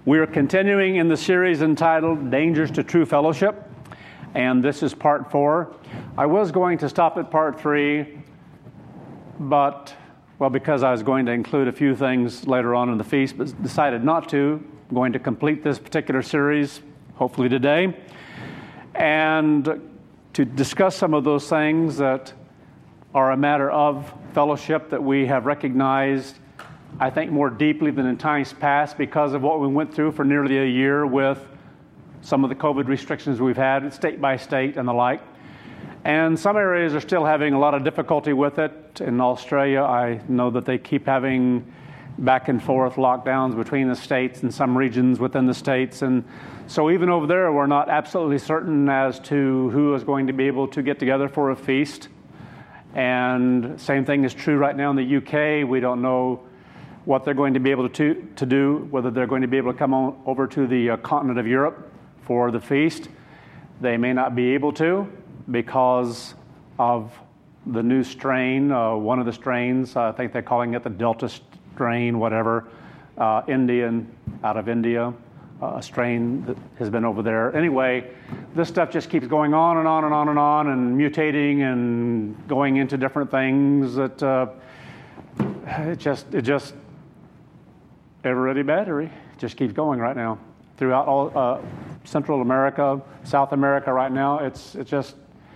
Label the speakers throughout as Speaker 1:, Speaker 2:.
Speaker 1: We are continuing in the series entitled Dangers to True Fellowship, and this is part 4. I was going to stop at part 3, but, because I was going to include a few things later on in the feast, but decided not to. I'm going to complete this particular series, hopefully today, and to discuss some of those things that are a matter of fellowship that we have recognized, I think, more deeply than in times past because of what we went through for nearly a year with some of the COVID restrictions we've had, state by state and the like. And some areas are still having a lot of difficulty with it. In Australia, I know that they keep having back and forth lockdowns between the states and some regions within the states. And so even over there, we're not absolutely certain as to who is going to be able to get together for a feast. And same thing is true right now in the UK. We don't know what they're going to be able to do, whether they're going to be able to come on over to the continent of Europe for the feast. They may not be able to because of the new strain, one of the strains, I think they're calling it the Delta strain, whatever, out of India, a strain that has been over there. Anyway, this stuff just keeps going on and on and on and on and mutating and going into different things that it just ever-ready battery just keeps going right now throughout all Central America, South America right now. It just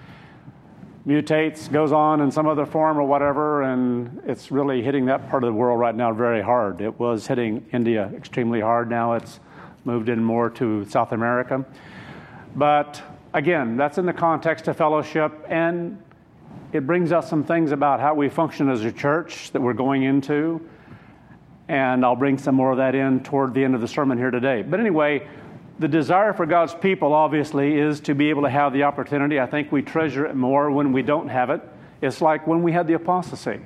Speaker 1: mutates, goes on in some other form or whatever, and it's really hitting that part of the world right now very hard. It was hitting India extremely hard. Now it's moved in more to South America. But again, that's in the context of fellowship, and it brings us some things about how we function as a church that we're going into. And I'll bring some more of that in toward the end of the sermon here today. But anyway, the desire for God's people, obviously, is to be able to have the opportunity. I think we treasure it more when we don't have it. It's like when we had the apostasy.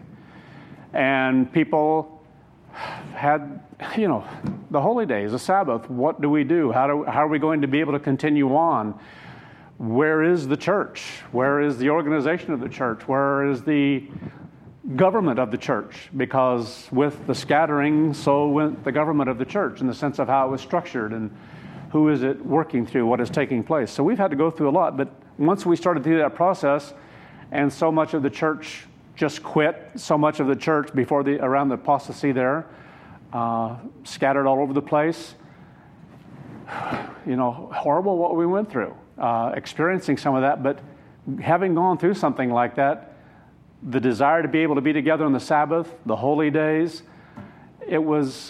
Speaker 1: And people had, the holy days, the Sabbath. What do we do? How are we going to be able to continue on? Where is the church? Where is the organization of the church? Where is the government of the church? Because with the scattering, so went the government of the church in the sense of how it was structured and who is it working through, what is taking place. So we've had to go through a lot, but once we started through that process and so much of the church just quit, so much of the church around the apostasy there, scattered all over the place, horrible what we went through, experiencing some of that, but having gone through something like that, the desire to be able to be together on the Sabbath, the holy days, it was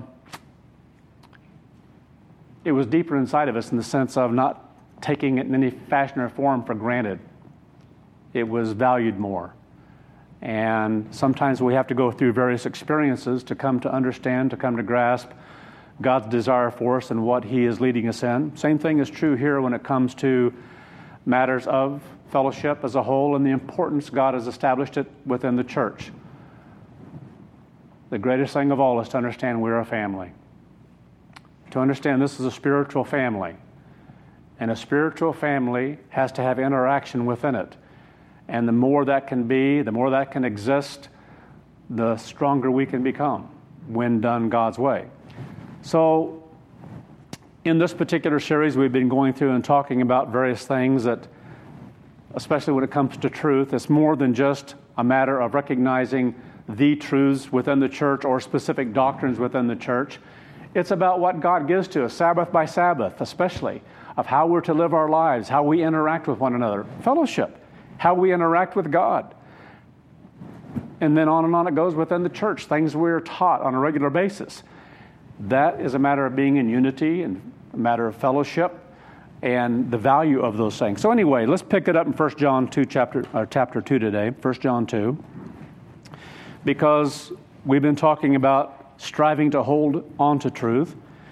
Speaker 1: deeper inside of us in the sense of not taking it in any fashion or form for granted. It was valued more. And sometimes we have to go through various experiences to come to understand, to come to grasp God's desire for us and what He is leading us in. Same thing is true here when it comes to matters of fellowship as a whole and the importance God has established it within the church. The greatest thing of all is to understand we're a family. To understand this is a spiritual family. And a spiritual family has to have interaction within it. And the more that can be, the more that can exist, the stronger we can become when done God's way. So in this particular series, we've been going through and talking about various things that, especially when it comes to truth, it's more than just a matter of recognizing the truths within the church or specific doctrines within the church. It's about what God gives to us, Sabbath by Sabbath, especially, of how we're to live our lives, how we interact with one another, fellowship, how we interact with God. And then on it goes within the church, things we're taught on a regular basis. That is a matter of being in unity and a matter of fellowship and the value of those things. So anyway, let's pick it up in 1 John 2, chapter 2 today, 1 John 2, because we've been talking about striving to hold on to truth,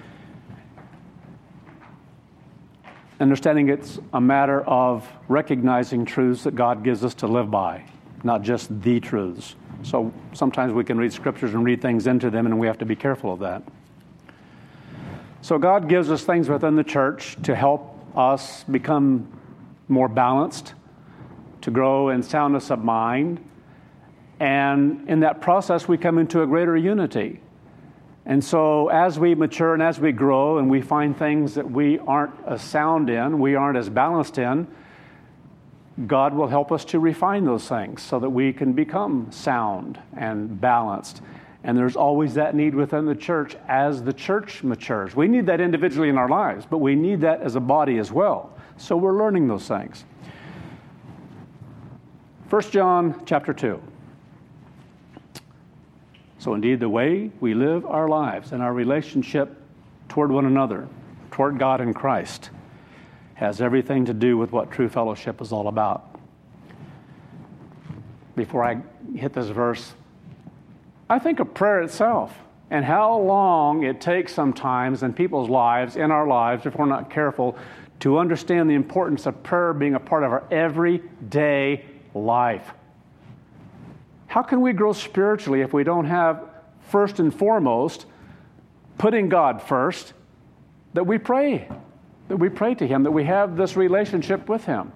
Speaker 1: understanding it's a matter of recognizing truths that God gives us to live by, not just the truths. So sometimes we can read scriptures and read things into them, and we have to be careful of that. So God gives us things within the church to help us become more balanced, to grow in soundness of mind, and in that process we come into a greater unity. And so as we mature and as we grow and we find things that we aren't as sound in, we aren't as balanced in, God will help us to refine those things so that we can become sound and balanced. And there's always that need within the church as the church matures. We need that individually in our lives, but we need that as a body as well. So we're learning those things. 1 John chapter 2. So indeed, the way we live our lives and our relationship toward one another, toward God and Christ, has everything to do with what true fellowship is all about. Before I hit this verse, I think of prayer itself and how long it takes sometimes in people's lives, in our lives, if we're not careful, to understand the importance of prayer being a part of our everyday life. How can we grow spiritually if we don't have, first and foremost, putting God first, that we pray to Him, that we have this relationship with Him?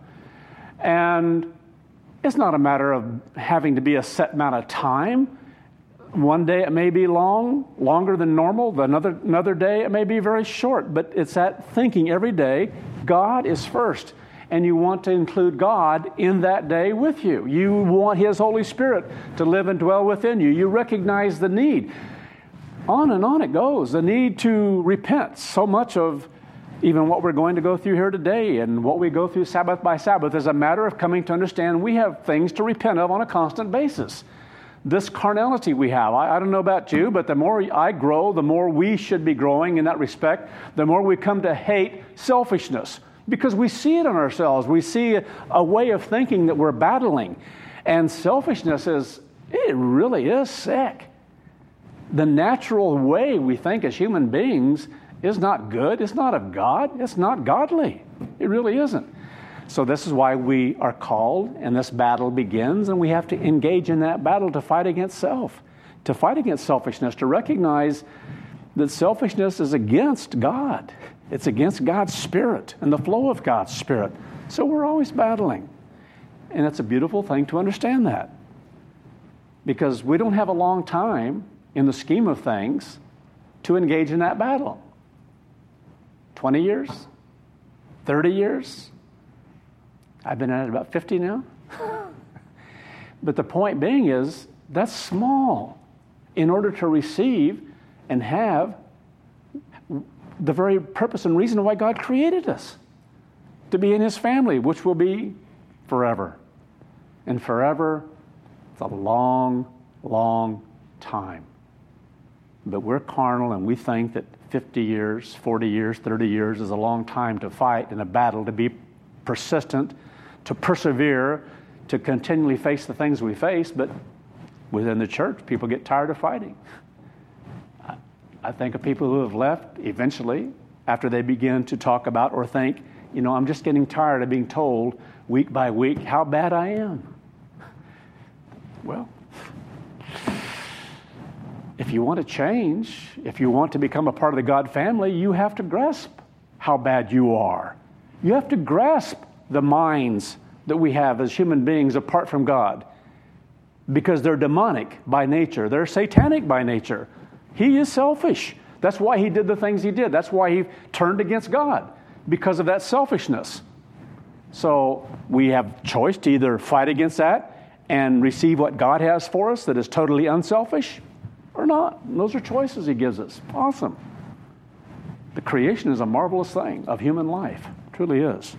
Speaker 1: And it's not a matter of having to be a set amount of time. One day it may be longer than normal. Another day it may be very short. But it's that thinking every day, God is first. And you want to include God in that day with you. You want His Holy Spirit to live and dwell within you. You recognize the need. On and on it goes. The need to repent. So much of even what we're going to go through here today and what we go through Sabbath by Sabbath is a matter of coming to understand we have things to repent of on a constant basis. This carnality we have, I don't know about you, but the more I grow, the more we should be growing in that respect, the more we come to hate selfishness. Because we see it in ourselves. We see a way of thinking that we're battling. And selfishness it really is sick. The natural way we think as human beings is not good. It's not of God. It's not godly. It really isn't. So this is why we are called, and this battle begins, and we have to engage in that battle to fight against self, to fight against selfishness, to recognize that selfishness is against God. It's against God's Spirit and the flow of God's Spirit. So we're always battling. And it's a beautiful thing to understand that. Because we don't have a long time in the scheme of things to engage in that battle. 20 years? 30 years? I've been at it about 50 now. But the point being is, that's small in order to receive and have the very purpose and reason why God created us, to be in His family, which will be forever. And forever, it's a long, long time. But we're carnal and we think that 50 years, 40 years, 30 years is a long time to fight in a battle, to be persistent, to persevere, to continually face the things we face. But within the church, people get tired of fighting. I think of people who have left eventually after they begin to talk about or think, I'm just getting tired of being told week by week how bad I am. Well, if you want to change, if you want to become a part of the God family, you have to grasp how bad you are. You have to grasp the minds that we have as human beings apart from God, because they're demonic by nature. They're satanic by nature. He is selfish. That's why He did the things He did. That's why He turned against God, because of that selfishness. So we have choice to either fight against that and receive what God has for us that is totally unselfish, or not. And those are choices He gives us. Awesome. The creation is a marvelous thing of human life. It truly is.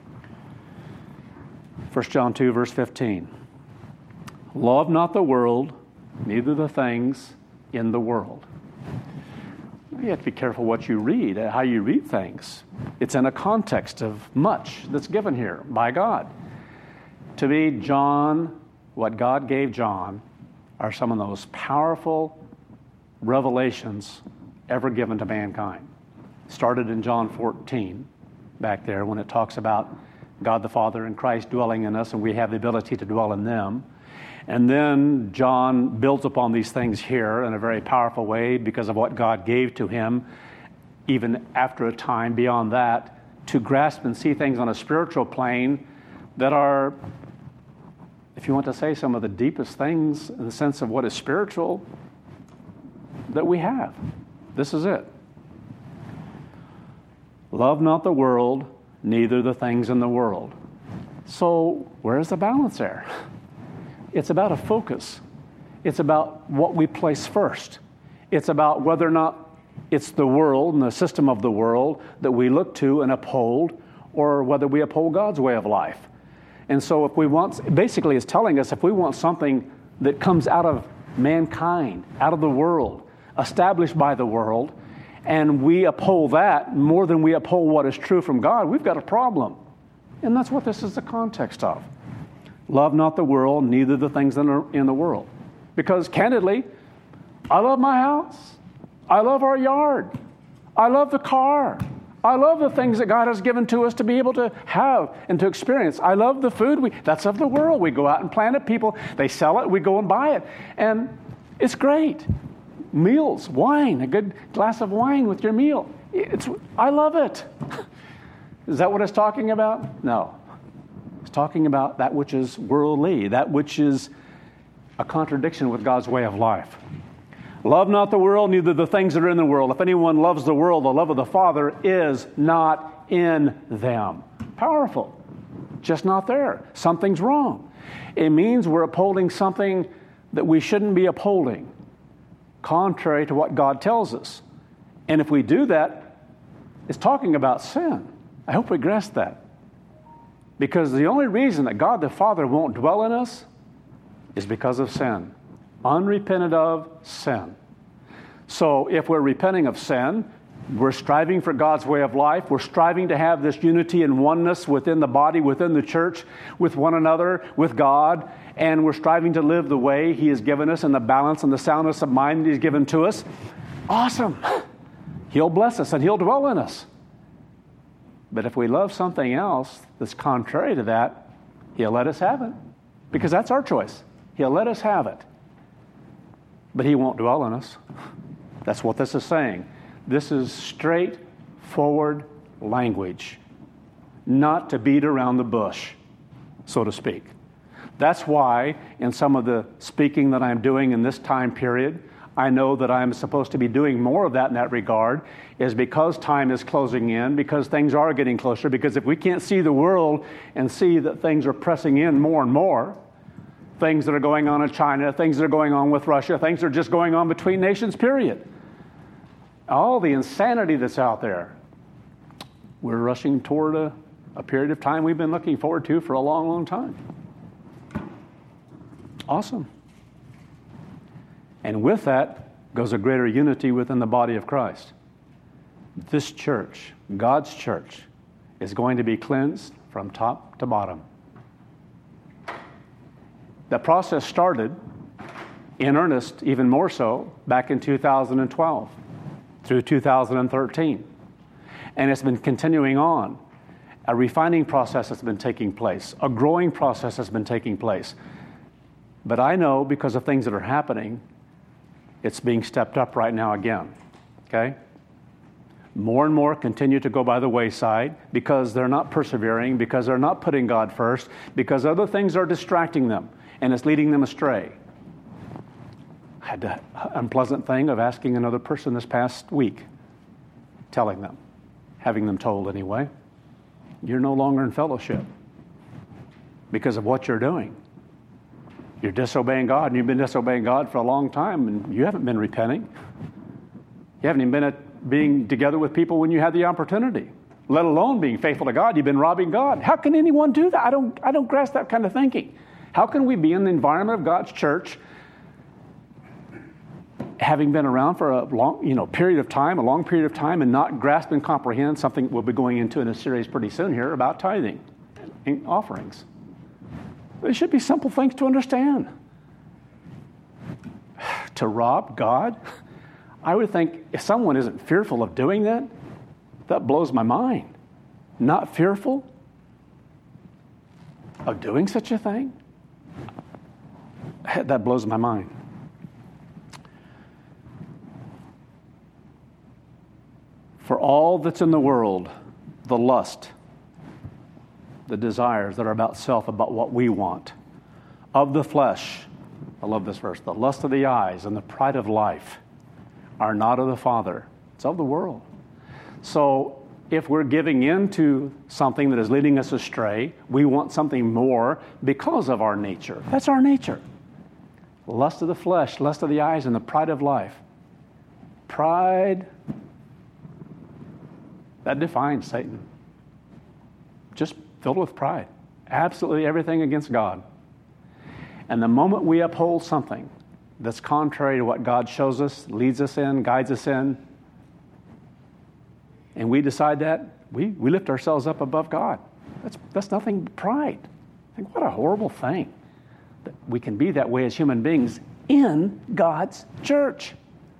Speaker 1: 1 John 2, verse 15. Love not the world, neither the things in the world. You have to be careful what you read, how you read things. It's in a context of much that's given here by God. To me, John, what God gave John, are some of the most powerful revelations ever given to mankind. Started in John 14, back there, when it talks about God the Father and Christ dwelling in us, and we have the ability to dwell in them. And then John builds upon these things here in a very powerful way because of what God gave to him, even after a time beyond that, to grasp and see things on a spiritual plane that are, if you want to say, some of the deepest things in the sense of what is spiritual that we have. This is it. Love not the world, neither the things in the world. So where's the balance there? It's about a focus. It's about what we place first. It's about whether or not it's the world and the system of the world that we look to and uphold, or whether we uphold God's way of life. And so if we want, basically it's telling us if we want something that comes out of mankind, out of the world, established by the world, and we uphold that more than we uphold what is true from God, we've got a problem. And that's what this is the context of. Love not the world, neither the things that are in the world. Because candidly, I love my house. I love our yard. I love the car. I love the things that God has given to us to be able to have and to experience. I love the food. That's of the world. We go out and plant it. People, they sell it. We go and buy it. And it's great. Meals, wine, a good glass of wine with your meal. I love it. Is that what it's talking about? No. It's talking about that which is worldly, that which is a contradiction with God's way of life. Love not the world, neither the things that are in the world. If anyone loves the world, the love of the Father is not in them. Powerful. Just not there. Something's wrong. It means we're upholding something that we shouldn't be upholding, contrary to what God tells us. And if we do that, it's talking about sin. I hope we grasp that. Because the only reason that God the Father won't dwell in us is because of sin. Unrepented of sin. So if we're repenting of sin, we're striving for God's way of life. We're striving to have this unity and oneness within the body, within the church, with one another, with God. And we're striving to live the way He has given us and the balance and the soundness of mind that He's given to us. Awesome. He'll bless us and He'll dwell in us. But if we love something else that's contrary to that, He'll let us have it. Because that's our choice. He'll let us have it. But He won't dwell in us. That's what this is saying. This is straightforward language, not to beat around the bush, so to speak. That's why in some of the speaking that I'm doing in this time period, I know that I'm supposed to be doing more of that in that regard, is because time is closing in, because things are getting closer, because if we can't see the world and see that things are pressing in more and more, things that are going on in China, things that are going on with Russia, things that are just going on between nations, period. All the insanity that's out there. We're rushing toward a period of time we've been looking forward to for a long, long time. Awesome. And with that goes a greater unity within the body of Christ. This church, God's church, is going to be cleansed from top to bottom. That process started in earnest, even more so, back in 2012 through 2013. And it's been continuing on. A refining process has been taking place. A growing process has been taking place. But I know because of things that are happening, it's being stepped up right now again. Okay? More and more continue to go by the wayside because they're not persevering, because they're not putting God first, because other things are distracting them. And it's leading them astray. I had the unpleasant thing of asking another person this past week, telling them, having them told anyway, you're no longer in fellowship because of what you're doing. You're disobeying God, and you've been disobeying God for a long time, and you haven't been repenting. You haven't even been being together with people when you had the opportunity, let alone being faithful to God. You've been robbing God. How can anyone do that? I don't grasp that kind of thinking. How can we be in the environment of God's church, having been around for a long, period of time, a long period of time, and not grasp and comprehend something we'll be going into in a series pretty soon here about tithing and offerings? There should be simple things to understand. To rob God, I would think if someone isn't fearful of doing that, that blows my mind. Not fearful of doing such a thing? That blows my mind. For all that's in the world, the lust, the desires that are about self, about what we want, of the flesh, I love this verse, the lust of the eyes and the pride of life are not of the Father. It's of the world. So if we're giving in to something that is leading us astray, we want something more because of our nature. That's our nature. Lust of the flesh, lust of the eyes, and the pride of life. Pride, that defines Satan. Just filled with pride. Absolutely everything against God. And the moment we uphold something that's contrary to what God shows us, leads us in, guides us in, and we decide that, we lift ourselves up above God. That's nothing but pride. I think, what a horrible thing that we can be that way as human beings in God's church.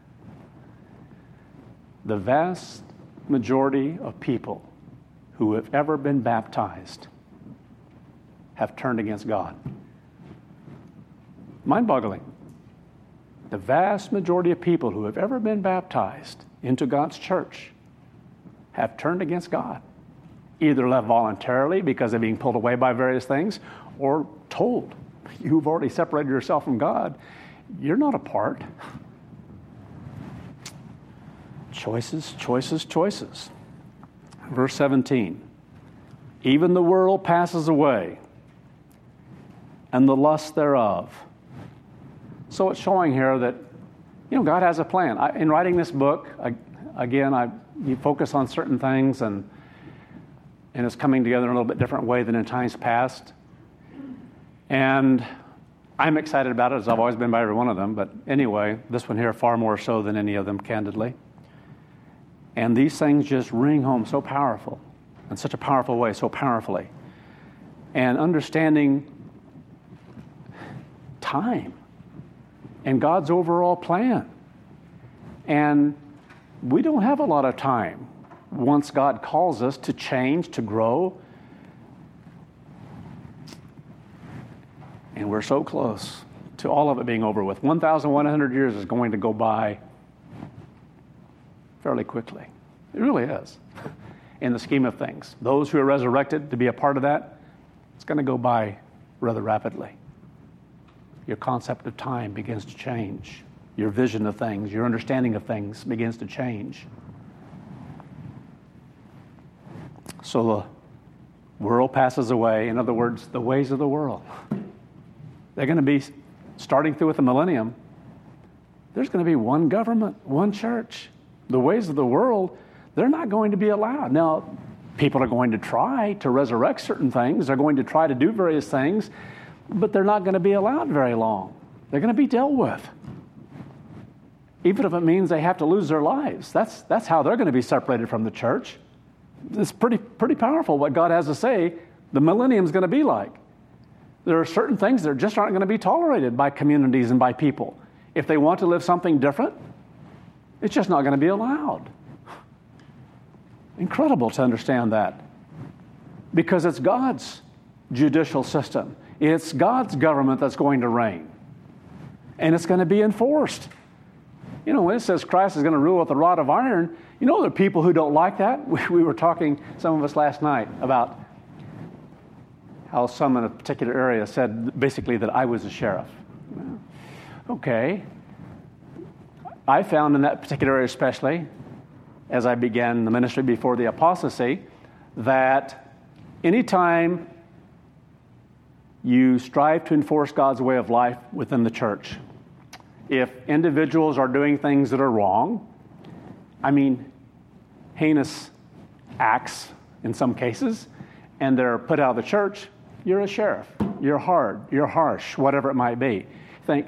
Speaker 1: The vast majority of people who have ever been baptized have turned against God. Mind-boggling. The vast majority of people who have ever been baptized into God's church have turned against God. Either left voluntarily because they're being pulled away by various things, or told, you've already separated yourself from God. You're not a part. Choices, choices, choices. Verse 17. Even the world passes away, and the lust thereof. So it's showing here that, God has a plan. In writing this book, you focus on certain things, and it's coming together in a little bit different way than in times past. And I'm excited about it, as I've always been by every one of them. But anyway, this one here far more so than any of them, candidly. And these things just ring home so powerful, in such a powerful way, so powerfully. And understanding time and God's overall plan. And we don't have a lot of time once God calls us to change, to grow. And we're so close to all of it being over with. 1,100 years is going to go by fairly quickly. It really is. In the scheme of things. Those who are resurrected to be a part of that, it's going to go by rather rapidly. Your concept of time begins to change. Your vision of things, your understanding of things begins to change. So the world passes away. In other words, the ways of the world. They're going to be, starting through with the millennium, there's going to be one government, one church. The ways of the world, they're not going to be allowed. Now, people are going to try to resurrect certain things. They're going to try to do various things, but they're not going to be allowed very long. They're going to be dealt with. Even if it means they have to lose their lives. That's how they're going to be separated from the church. It's pretty powerful what God has to say the millennium's going to be like. There are certain things that just aren't going to be tolerated by communities and by people. If they want to live something different, it's just not going to be allowed. Incredible to understand that. Because it's God's judicial system. It's God's government that's going to reign. And it's going to be enforced. When it says Christ is going to rule with a rod of iron, there are people who don't like that. We were talking, some of us last night, about how some in a particular area said basically that I was a sheriff. Okay. I found in that particular area especially, as I began the ministry before the apostasy, that anytime you strive to enforce God's way of life within the church, if individuals are doing things that are wrong, heinous acts in some cases, and they're put out of the church, you're a sheriff. You're hard. You're harsh, whatever it might be. Think,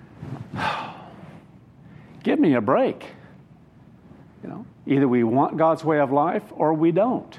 Speaker 1: give me a break. Either we want God's way of life or we don't.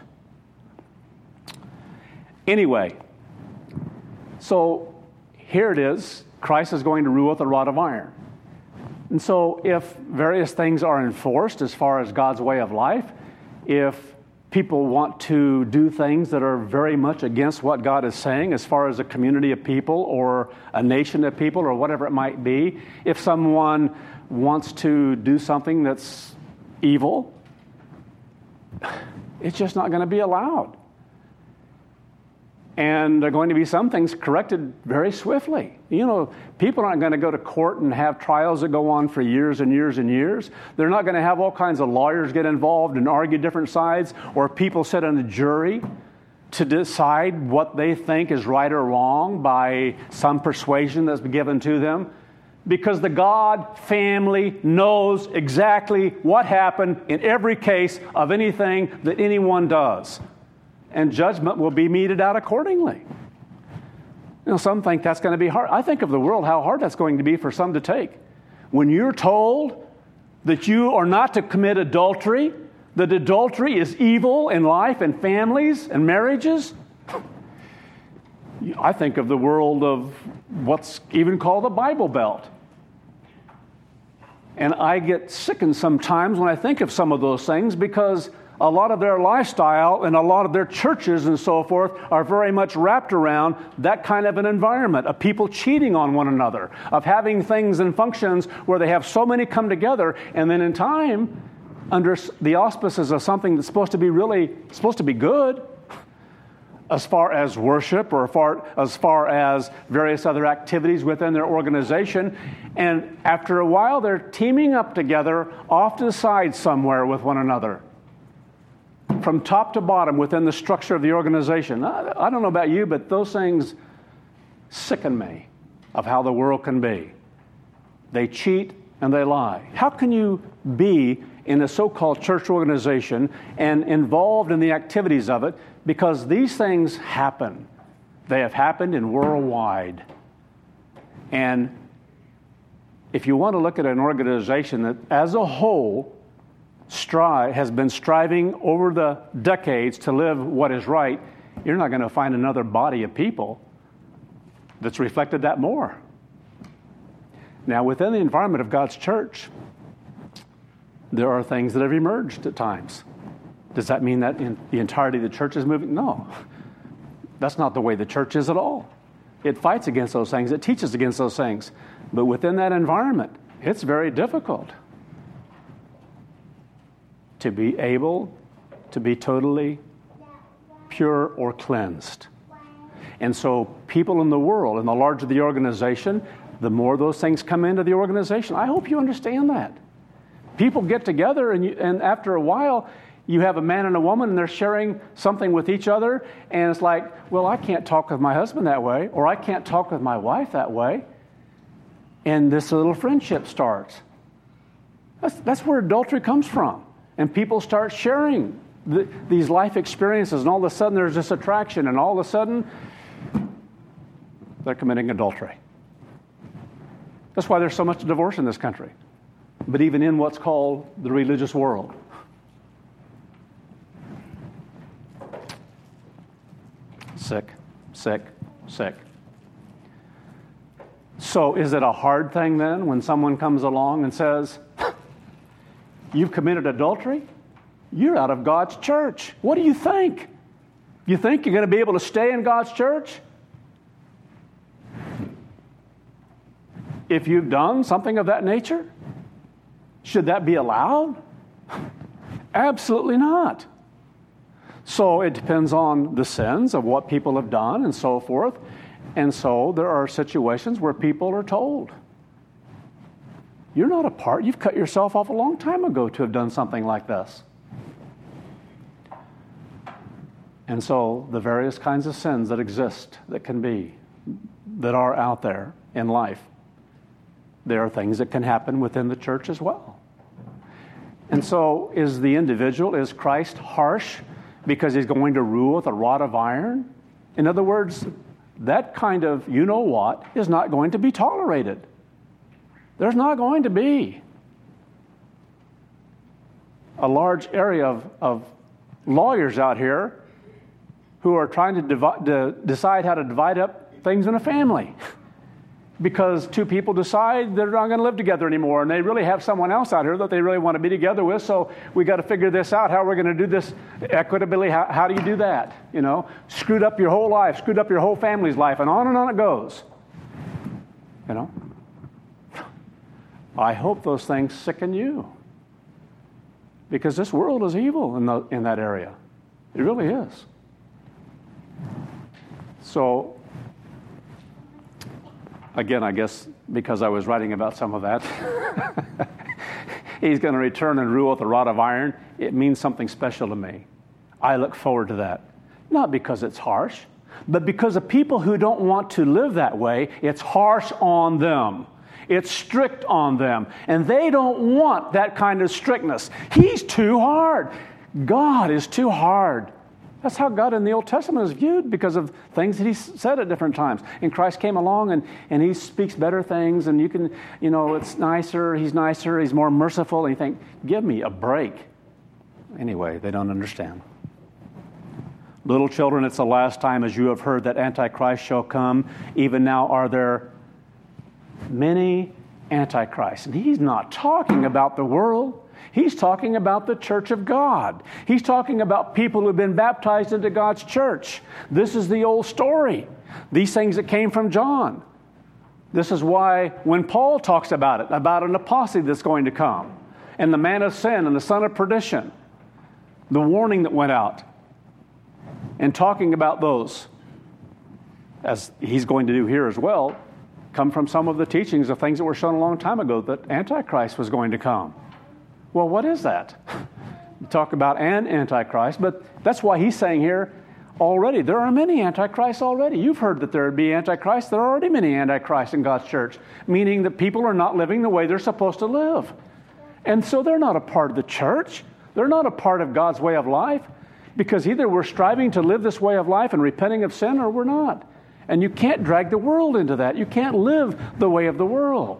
Speaker 1: Anyway, so here it is. Christ is going to rule with a rod of iron. And so if various things are enforced as far as God's way of life, if people want to do things that are very much against what God is saying as far as a community of people or a nation of people or whatever it might be, if someone wants to do something that's evil, it's just not going to be allowed. And there are going to be some things corrected very swiftly. You know, people aren't going to go to court and have trials that go on for years and years and years. They're not going to have all kinds of lawyers get involved and argue different sides, or people sit on a jury to decide what they think is right or wrong by some persuasion that's been given to them. Because the God family knows exactly what happened in every case of anything that anyone does. And judgment will be meted out accordingly. You know, some think that's going to be hard. I think of the world, how hard that's going to be for some to take. When you're told that you are not to commit adultery, that adultery is evil in life and families and marriages, I think of the world of what's even called the Bible Belt. And I get sickened sometimes when I think of some of those things, because a lot of their lifestyle and a lot of their churches and so forth are very much wrapped around that kind of an environment of people cheating on one another, of having things and functions where they have so many come together, and then in time, under the auspices of something that's supposed to be good, as far as worship or as far as various other activities within their organization. And after a while, they're teaming up together off to the side somewhere with one another, from top to bottom within the structure of the organization. I don't know about you, but those things sicken me of how the world can be. They cheat and they lie. How can you be in a so-called church organization and involved in the activities of it? Because these things happen. They have happened in worldwide. And if you want to look at an organization that as a whole has been striving over the decades to live what is right, you're not going to find another body of people that's reflected that more. Now, within the environment of God's church, there are things that have emerged at times. Does that mean that the entirety of the church is moving? No. That's not the way the church is at all. It fights against those things. It teaches against those things. But within that environment, it's very difficult to be able to be totally pure or cleansed. And so people in the world, and the larger the organization, the more those things come into the organization. I hope you understand that. People get together, and after a while, you have a man and a woman, and they're sharing something with each other, and it's like, well, I can't talk with my husband that way, or I can't talk with my wife that way. And this little friendship starts. That's where adultery comes from. And people start sharing these life experiences, and all of a sudden there's this attraction, and all of a sudden they're committing adultery. That's why there's so much divorce in this country. But even in what's called the religious world. Sick, sick, sick. So is it a hard thing then when someone comes along and says, you've committed adultery? You're out of God's church. What do you think? You think you're going to be able to stay in God's church? If you've done something of that nature? Should that be allowed? Absolutely not. So it depends on the sins of what people have done and so forth. And so there are situations where people are told, you're not a part, you've cut yourself off a long time ago to have done something like this. And so the various kinds of sins that exist, that are out there in life, there are things that can happen within the church as well. And so is Christ harsh because he's going to rule with a rod of iron? In other words, that kind of you-know-what is not going to be tolerated. There's not going to be a large area of lawyers out here who are trying to decide how to divide up things in a family. Because two people decide they're not going to live together anymore, and they really have someone else out here that they really want to be together with, so we got to figure this out, how we're going to do this equitably. How do you do that? You know, screwed up your whole life, screwed up your whole family's life, and on it goes. You know? I hope those things sicken you. Because this world is evil in that area. It really is. So, again, I guess because I was writing about some of that, he's going to return and rule with a rod of iron. It means something special to me. I look forward to that. Not because it's harsh, but because of people who don't want to live that way, it's harsh on them. It's strict on them. And they don't want that kind of strictness. He's too hard. God is too hard. That's how God in the Old Testament is viewed because of things that He said at different times. And Christ came along and He speaks better things, and you can, it's nicer, He's more merciful, and you think, give me a break. Anyway, they don't understand. Little children, it's the last time, as you have heard, that Antichrist shall come. Even now are there many Antichrists. And He's not talking about the world. He's talking about the church of God. He's talking about people who have been baptized into God's church. This is the old story. These things that came from John. This is why when Paul talks about it, about an apostasy that's going to come, and the man of sin and the son of perdition, the warning that went out, and talking about those, as he's going to do here as well, come from some of the teachings of things that were shown a long time ago, that Antichrist was going to come. Well, what is that? You talk about an Antichrist, but that's why he's saying here already, there are many Antichrists already. You've heard that there would be Antichrists. There are already many Antichrists in God's church, meaning that people are not living the way they're supposed to live. And so they're not a part of the church. They're not a part of God's way of life, because either we're striving to live this way of life and repenting of sin, or we're not. And you can't drag the world into that. You can't live the way of the world.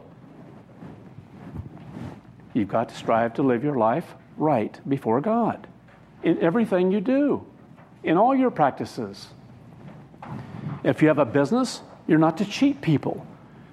Speaker 1: You've got to strive to live your life right before God in everything you do, in all your practices. If you have a business, you're not to cheat people.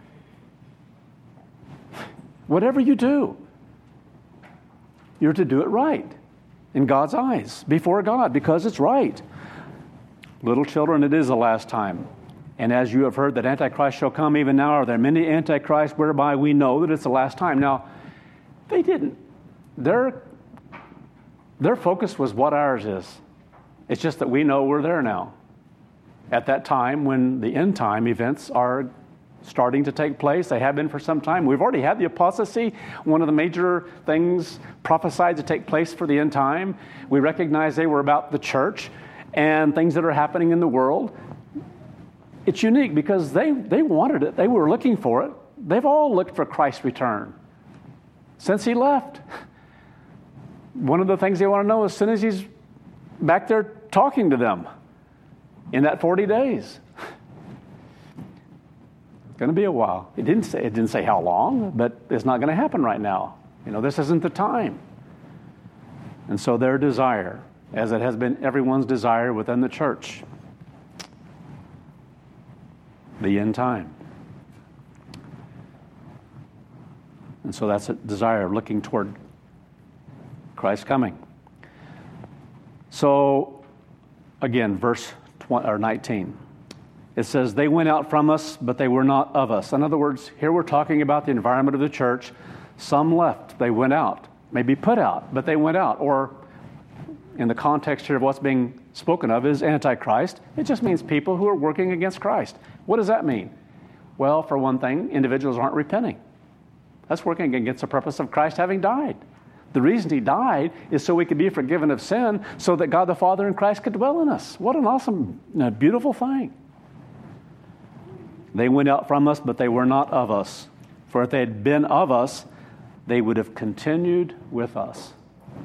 Speaker 1: Whatever you do, you're to do it right in God's eyes, before God, because it's right. Little children, it is the last time. And as you have heard that Antichrist shall come, even now are there many Antichrists, whereby we know that it's the last time. Now, they didn't. Their focus was what ours is. It's just that we know we're there now. At that time when the end time events are starting to take place, they have been for some time. We've already had the apostasy, one of the major things prophesied to take place for the end time. We recognize they were about the church and things that are happening in the world. It's unique because they wanted it. They were looking for it. They've all looked for Christ's return since He left. One of the things they want to know as soon as He's back there talking to them in that 40 days. It's going to be a while. It didn't say how long, but it's not going to happen right now. This isn't the time. And so their desire, as it has been everyone's desire within the church, the end time. And so that's a desire, looking toward Christ's coming. So, again, verse 19. It says, they went out from us, but they were not of us. In other words, here we're talking about the environment of the church. Some left. They went out. Maybe put out, but they went out. Or, in the context here of what's being spoken of, is Antichrist. It just means people who are working against Christ. What does that mean? Well, for one thing, individuals aren't repenting. That's working against the purpose of Christ having died. The reason He died is so we could be forgiven of sin, so that God the Father and Christ could dwell in us. What an awesome, beautiful thing. They went out from us, but they were not of us. For if they had been of us, they would have continued with us.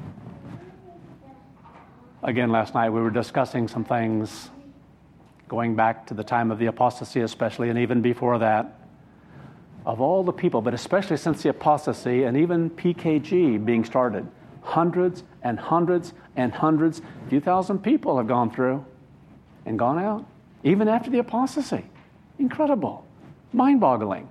Speaker 1: Again, last night we were discussing some things going back to the time of the apostasy especially, and even before that. Of all the people, but especially since the apostasy and even PKG being started, hundreds and hundreds and hundreds, a few thousand people have gone through and gone out, even after the apostasy. Incredible. Mind-boggling.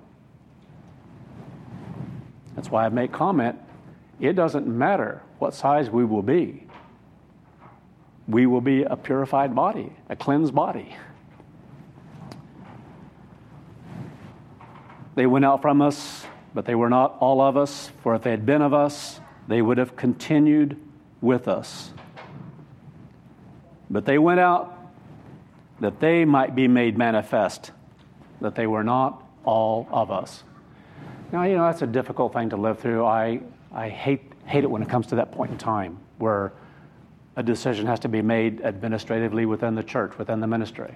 Speaker 1: That's why I make comment, it doesn't matter what size we will be. We will be a purified body, a cleansed body. They went out from us, but they were not all of us. For if they had been of us, they would have continued with us. But they went out that they might be made manifest, that they were not all of us. Now, that's a difficult thing to live through. I hate it when it comes to that point in time where a decision has to be made administratively within the church, within the ministry.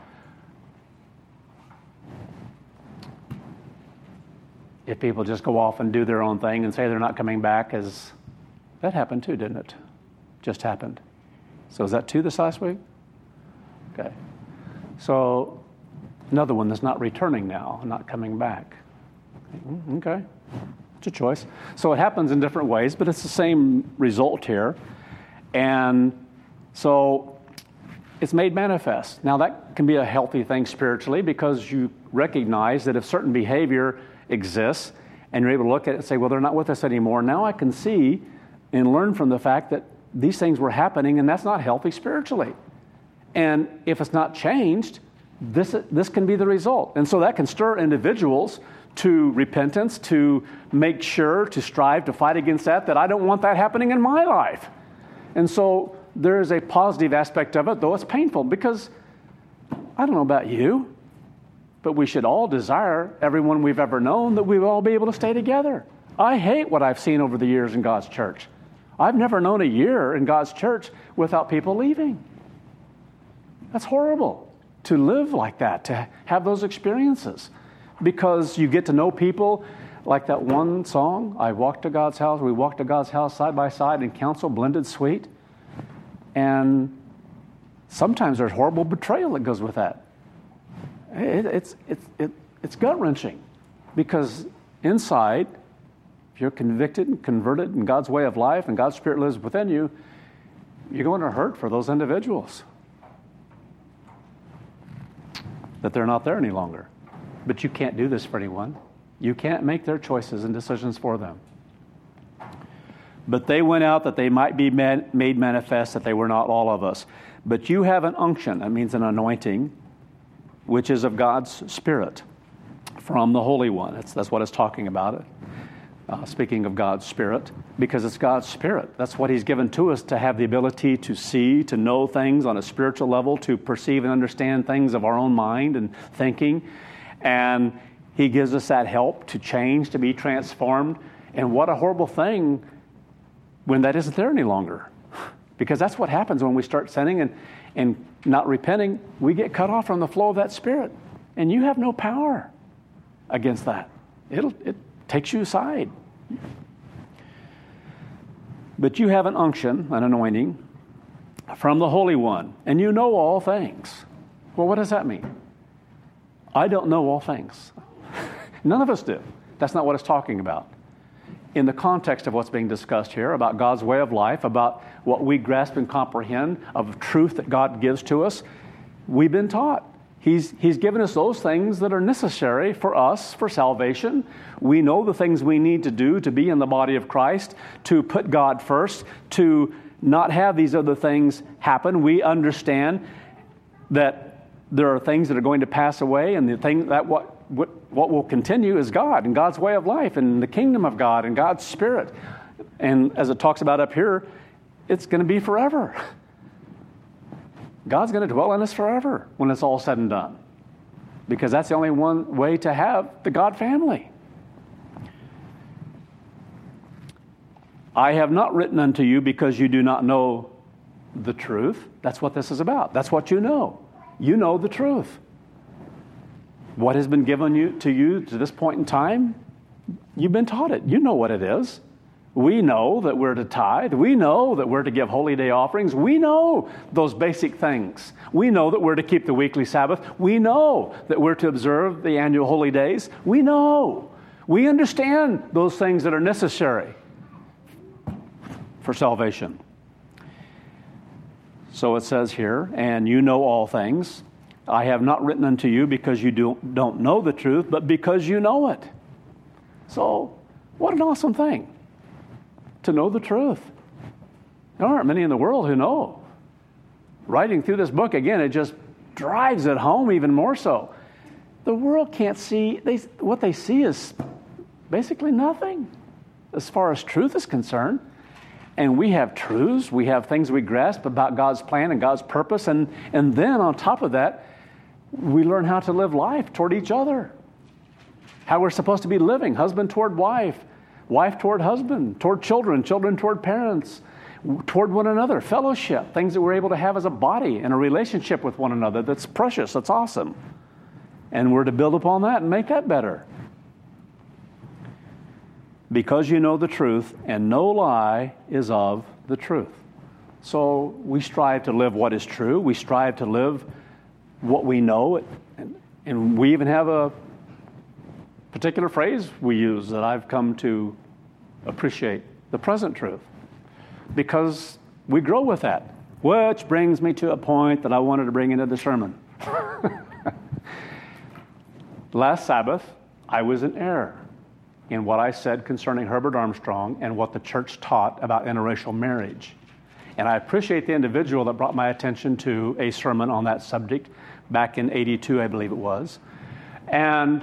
Speaker 1: If people just go off and do their own thing and say they're not coming back, that happened too, didn't it? Just happened. So is that two this last week? Okay. So another one that's not returning now, not coming back. Okay. It's a choice. So it happens in different ways, but it's the same result here. And so it's made manifest. Now that can be a healthy thing spiritually because you recognize that if certain behavior exists and you're able to look at it and say, well, they're not with us anymore. Now I can see and learn from the fact that these things were happening and that's not healthy spiritually. And if it's not changed, this can be the result. And so that can stir individuals to repentance, to make sure, to strive, to fight against that I don't want that happening in my life. And so there is a positive aspect of it, though it's painful, because I don't know about you, but we should all desire, everyone we've ever known, that we will all be able to stay together. I hate what I've seen over the years in God's church. I've never known a year in God's church without people leaving. That's horrible to live like that, to have those experiences, because you get to know people like that one song, I walked to God's house, we walked to God's house side by side in counsel, blended sweet. And sometimes there's horrible betrayal that goes with that. It's gut-wrenching, because inside, if you're convicted and converted in God's way of life and God's Spirit lives within you, you're going to hurt for those individuals that they're not there any longer. But you can't do this for anyone. You can't make their choices and decisions for them. But they went out that they might be made manifest, that they were not all of us. But you have an unction, that means an anointing, which is of God's Spirit from the Holy One. That's what it's talking about. Speaking of God's Spirit, because it's God's Spirit. That's what He's given to us, to have the ability to see, to know things on a spiritual level, to perceive and understand things of our own mind and thinking. And He gives us that help to change, to be transformed. And what a horrible thing when that isn't there any longer. Because that's what happens when we start sinning and not repenting. We get cut off from the flow of that Spirit. And you have no power against that. It takes you aside. But you have an unction, an anointing, from the Holy One. And you know all things. Well, what does that mean? I don't know all things. None of us do. That's not what it's talking about. In the context of what's being discussed here, about God's way of life, about what we grasp and comprehend of truth that God gives to us, we've been taught. He's given us those things that are necessary for us for salvation. We know the things we need to do to be in the body of Christ, to put God first, to not have these other things happen. We understand that there are things that are going to pass away, and the thing that what will continue is God and God's way of life and the kingdom of God and God's Spirit. And as it talks about up here, it's going to be forever. God's going to dwell in us forever when it's all said and done, because that's the only one way to have the God family. I have not written unto you because you do not know the truth. That's what this is about. That's what you know. You know the truth. What has been given to you to this point in time, you've been taught it. You know what it is. We know that we're to tithe. We know that we're to give holy day offerings. We know those basic things. We know that we're to keep the weekly Sabbath. We know that we're to observe the annual holy days. We know. We understand those things that are necessary for salvation. So it says here, and you know all things. I have not written unto you because you don't know the truth, but because you know it. So, what an awesome thing to know the truth. There aren't many in the world who know. Writing through this book, again, it just drives it home even more so. The world can't see, what they see is basically nothing as far as truth is concerned. And we have truths, we have things we grasp about God's plan and God's purpose. And then on top of that, we learn how to live life toward each other. How we're supposed to be living, husband toward wife, wife toward husband, toward children, children toward parents, toward one another, fellowship, things that we're able to have as a body and a relationship with one another that's precious, that's awesome. And we're to build upon that and make that better. Because you know the truth, and no lie is of the truth. So we strive to live what is true. We strive to live what we know. And we even have a particular phrase we use that I've come to appreciate, the present truth. Because we grow with that. Which brings me to a point that I wanted to bring into the sermon. Last Sabbath, I was in error in what I said concerning Herbert Armstrong and what the church taught about interracial marriage. And I appreciate the individual that brought my attention to a sermon on that subject back in 82, I believe it was. And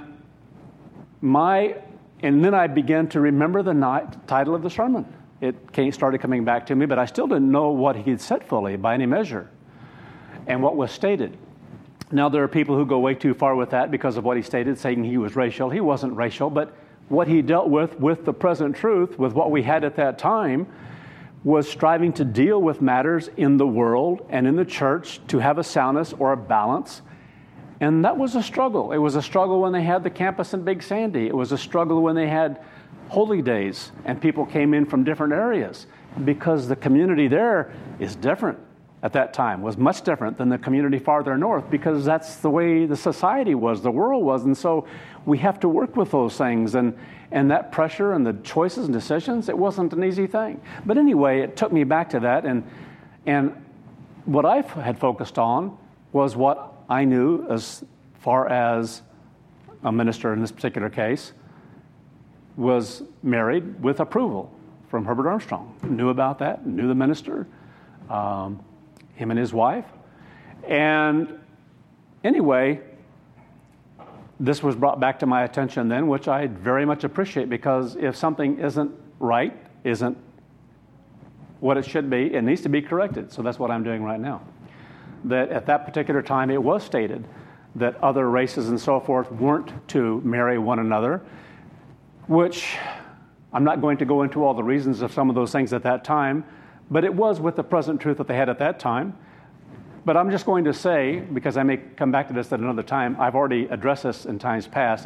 Speaker 1: then I began to remember the title of the sermon. It started coming back to me, but I still didn't know what he had said fully by any measure and what was stated. Now, there are people who go way too far with that because of what he stated, saying he was racial. He wasn't racial, but what he dealt with the present truth, with what we had at that time, was striving to deal with matters in the world and in the church to have a soundness or a balance. And that was a struggle. It was a struggle when they had the campus in Big Sandy. It was a struggle when they had holy days and people came in from different areas, because the community there is different at that time, was much different than the community farther north, because that's the way the society was, the world was. And so we have to work with those things. And that pressure and the choices and decisions, it wasn't an easy thing. But anyway, it took me back to that. And what I had focused on was what I knew as far as a minister in this particular case was married with approval from Herbert Armstrong. Knew about that, knew the minister, him and his wife. And anyway, this was brought back to my attention then, which I very much appreciate, because if something isn't right, isn't what it should be, it needs to be corrected. So that's what I'm doing right now. That at that particular time, it was stated that other races and so forth weren't to marry one another, which I'm not going to go into all the reasons of some of those things at that time, but it was with the present truth that they had at that time. But I'm just going to say, because I may come back to this at another time, I've already addressed this in times past,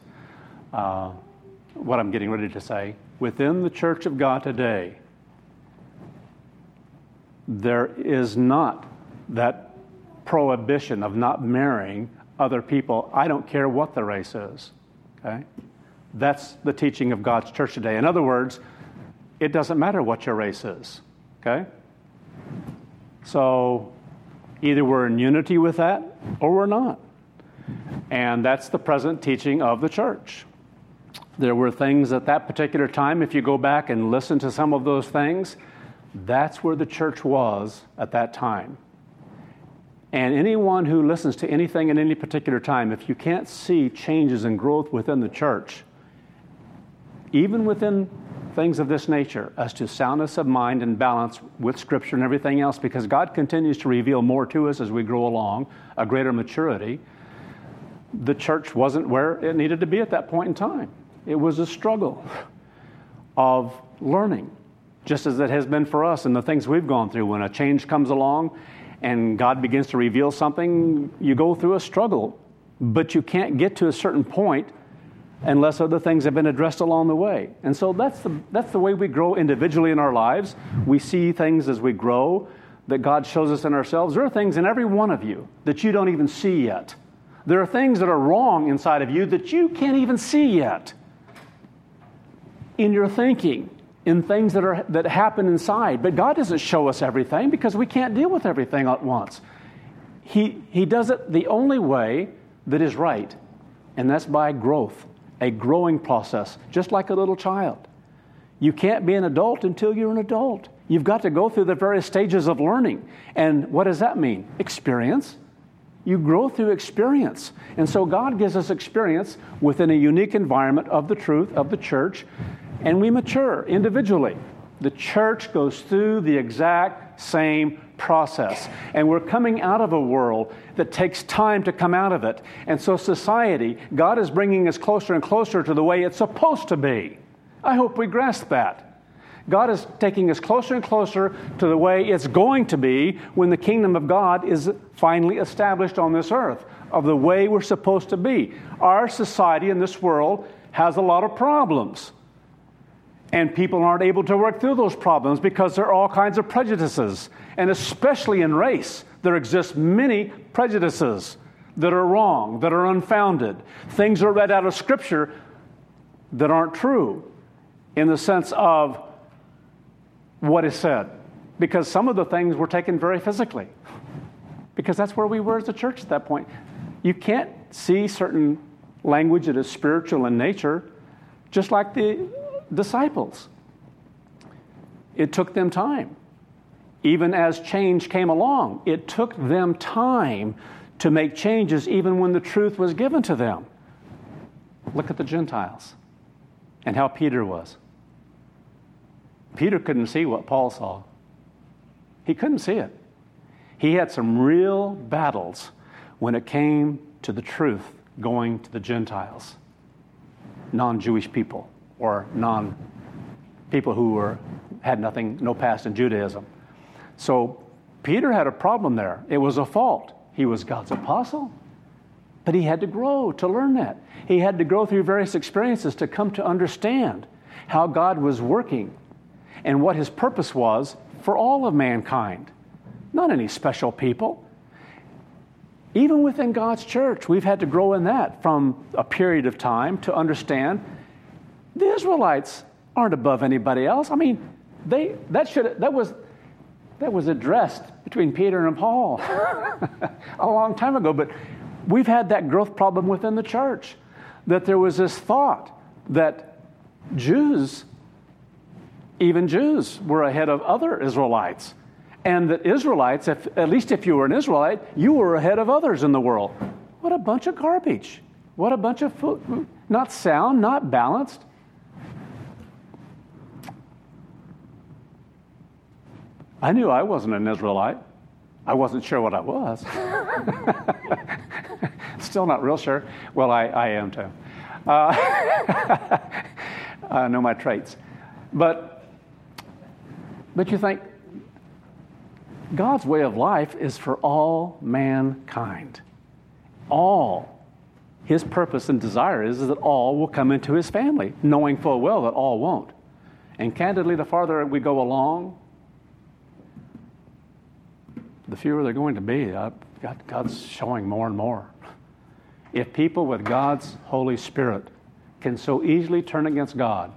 Speaker 1: what I'm getting ready to say, within the Church of God today, there is not that prohibition of not marrying other people. I don't care what the race is, okay? That's the teaching of God's church today. In other words, it doesn't matter what your race is, okay? So either we're in unity with that or we're not. And that's the present teaching of the church. There were things at that particular time, if you go back and listen to some of those things, that's where the church was at that time. And anyone who listens to anything at any particular time, if you can't see changes and growth within the church, even within things of this nature, as to soundness of mind and balance with Scripture and everything else, because God continues to reveal more to us as we grow along, a greater maturity, the church wasn't where it needed to be at that point in time. It was a struggle of learning, just as it has been for us and the things we've gone through. When a change comes along and God begins to reveal something, you go through a struggle, but you can't get to a certain point unless other things have been addressed along the way. And so that's the way we grow individually in our lives. We see things as we grow that God shows us in ourselves. There are things in every one of you that you don't even see yet. There are things that are wrong inside of you that you can't even see yet in your thinking, in things that happen inside. But God doesn't show us everything because we can't deal with everything at once. He does it the only way that is right, and that's by growth, a growing process, just like a little child. You can't be an adult until you're an adult. You've got to go through the various stages of learning. And what does that mean? Experience. You grow through experience. And so God gives us experience within a unique environment of the truth, of the church, and we mature individually. The church goes through the exact same process. And we're coming out of a world that takes time to come out of it. And so society, God is bringing us closer and closer to the way it's supposed to be. I hope we grasp that. God is taking us closer and closer to the way it's going to be when the kingdom of God is finally established on this earth, of the way we're supposed to be. Our society in this world has a lot of problems. And people aren't able to work through those problems because there are all kinds of prejudices. And especially in race, there exist many prejudices that are wrong, that are unfounded. Things are read out of Scripture that aren't true in the sense of what is said. Because some of the things were taken very physically. Because that's where we were as a church at that point. You can't see certain language that is spiritual in nature, just like the disciples. It took them time. Even as change came along, it took them time to make changes even when the truth was given to them. Look at the Gentiles and how Peter was. Peter couldn't see what Paul saw. He couldn't see it. He had some real battles when it came to the truth going to the Gentiles, non-Jewish people, or people who had no past in Judaism. So Peter had a problem there. It was a fault. He was God's apostle, but he had to grow to learn that. He had to go through various experiences to come to understand how God was working and what his purpose was for all of mankind, not any special people. Even within God's church, we've had to grow in that from a period of time to understand the Israelites aren't above anybody else. I mean, that was addressed between Peter and Paul a long time ago. But we've had that growth problem within the church, that there was this thought that even Jews were ahead of other Israelites. And that Israelites, at least if you were an Israelite, you were ahead of others in the world. What a bunch of garbage. What a bunch of food. Not sound, not balanced. I knew I wasn't an Israelite. I wasn't sure what I was. Still not real sure. Well, I am too. I know my traits. But you think, God's way of life is for all mankind. All. His purpose and desire is that all will come into his family, knowing full well that all won't. And candidly, the farther we go along, the fewer they're going to be. God's showing more and more. If people with God's Holy Spirit can so easily turn against God,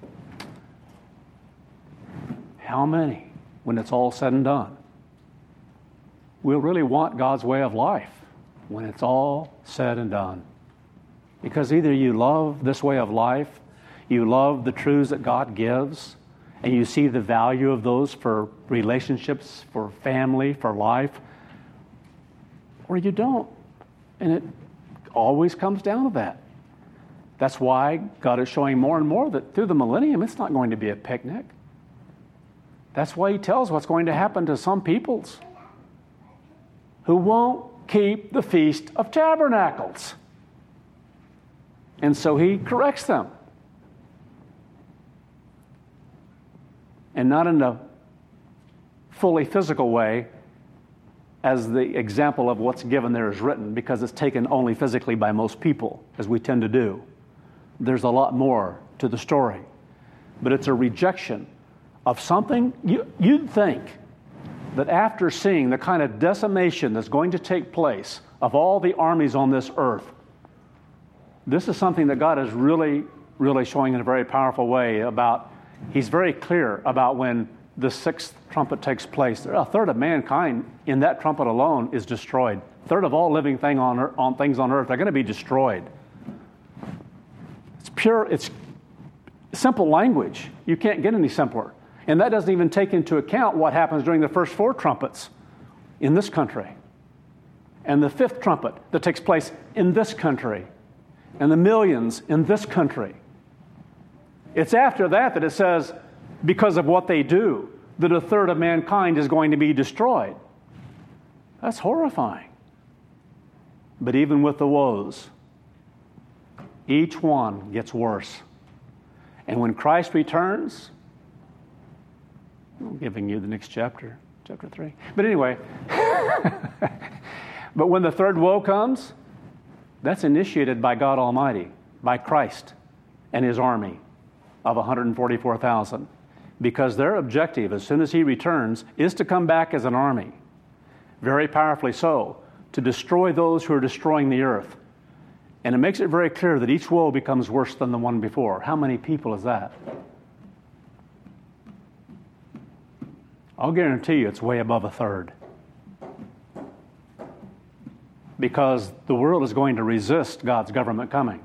Speaker 1: how many, when it's all said and done, will really want God's way of life when it's all said and done? Because either you love this way of life, you love the truths that God gives, and you see the value of those for relationships, for family, for life, or you don't. And it always comes down to that. That's why God is showing more and more that through the millennium, it's not going to be a picnic. That's why he tells what's going to happen to some peoples who won't keep the Feast of Tabernacles. And so he corrects them. And not in a fully physical way, as the example of what's given there is written, because it's taken only physically by most people, as we tend to do. There's a lot more to the story. But it's a rejection of something. You'd think that after seeing the kind of decimation that's going to take place of all the armies on this earth, this is something that God is really, really showing in a very powerful way about. He's very clear about when the sixth trumpet takes place. A third of mankind in that trumpet alone is destroyed. A third of all living things on earth are going to be destroyed. It's simple language. You can't get any simpler. And that doesn't even take into account what happens during the first four trumpets in this country. And the fifth trumpet that takes place in this country. And the millions in this country. It's after that it says, because of what they do, that a third of mankind is going to be destroyed. That's horrifying. But even with the woes, each one gets worse. And when Christ returns, I'm giving you the next chapter 3. But anyway, but when the third woe comes, that's initiated by God Almighty, by Christ and His army of 144,000. Because their objective, as soon as He returns, is to come back as an army, very powerfully so, to destroy those who are destroying the earth. And it makes it very clear that each woe becomes worse than the one before. How many people is that? I'll guarantee you it's way above a third. Because the world is going to resist God's government coming.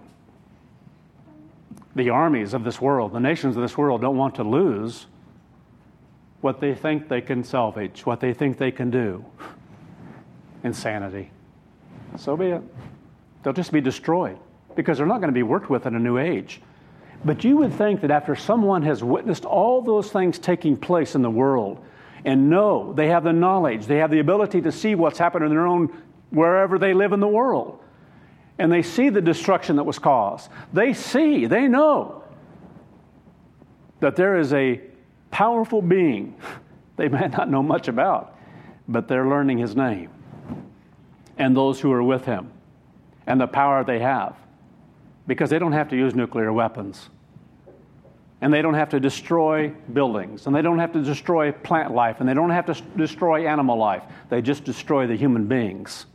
Speaker 1: The armies of this world, the nations of this world don't want to lose what they think they can salvage, what they think they can do. Insanity. So be it. They'll just be destroyed because they're not going to be worked with in a new age. But you would think that after someone has witnessed all those things taking place in the world and know they have the knowledge, they have the ability to see what's happened in their own, wherever they live in the world, and they see the destruction that was caused. They know that there is a powerful being they may not know much about, but they're learning His name and those who are with Him and the power they have, because they don't have to use nuclear weapons, and they don't have to destroy buildings, and they don't have to destroy plant life, and they don't have to destroy animal life. They just destroy the human beings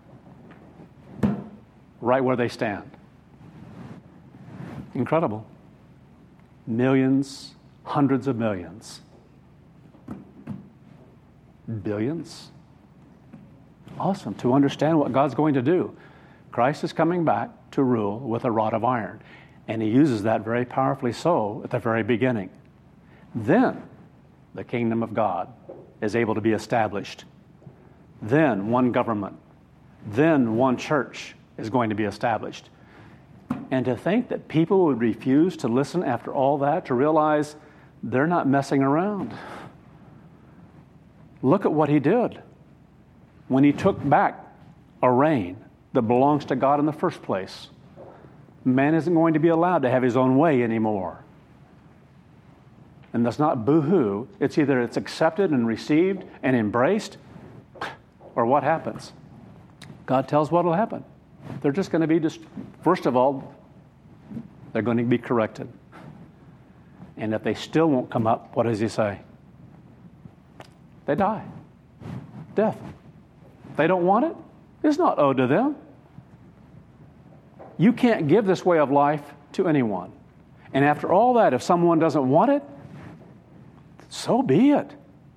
Speaker 1: right where they stand. Incredible. Millions, hundreds of millions, billions. Awesome to understand what God's going to do. Christ is coming back to rule with a rod of iron, and He uses that very powerfully so at the very beginning. Then the kingdom of God is able to be established. Then one government, then one church is going to be established. And to think that people would refuse to listen after all that, to realize they're not messing around. Look at what He did when He took back a reign that belongs to God in the first place. Man isn't going to be allowed to have his own way anymore. And that's not boo-hoo. It's either it's accepted and received and embraced, or what happens? God tells what will happen. They're just going to be, first of all, they're going to be corrected. And if they still won't come up, what does He say? They die. Death. If they don't want it, it's not owed to them. You can't give this way of life to anyone. And after all that, if someone doesn't want it, so be it.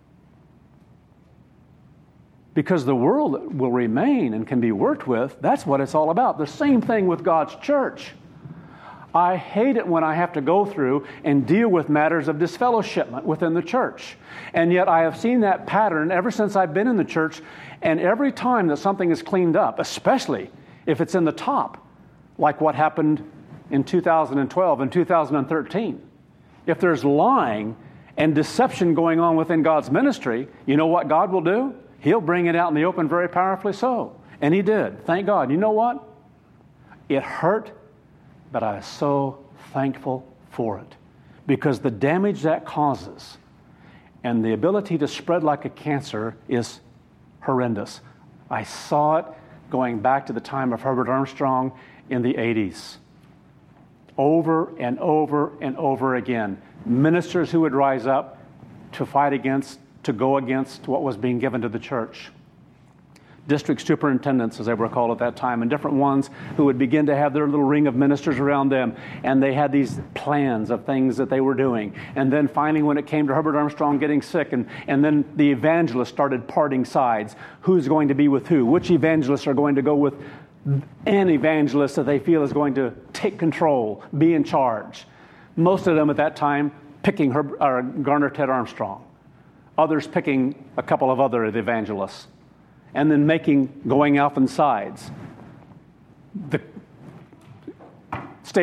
Speaker 1: Because the world will remain and can be worked with. That's what it's all about. The same thing with God's church. I hate it when I have to go through and deal with matters of disfellowshipment within the church. And yet I have seen that pattern ever since I've been in the church. And every time that something is cleaned up, especially if it's in the top, like what happened in 2012 and 2013, if there's lying and deception going on within God's ministry, you know what God will do? He'll bring it out in the open very powerfully so. And He did. Thank God. You know what? It hurt, but I was so thankful for it. Because the damage that causes and the ability to spread like a cancer is horrendous. I saw it going back to the time of Herbert Armstrong in the 80s. Over and over and over again. Ministers who would rise up to fight against, to go against what was being given to the church. District superintendents, as they were called at that time, and different ones who would begin to have their little ring of ministers around them, and they had these plans of things that they were doing. And then finally, when it came to Herbert Armstrong getting sick, and then the evangelists started parting sides. Who's going to be with who? Which evangelists are going to go with an evangelist that they feel is going to take control, be in charge? Most of them at that time picking Garner Ted Armstrong. Others picking a couple of other evangelists. And then going off on sides. The state of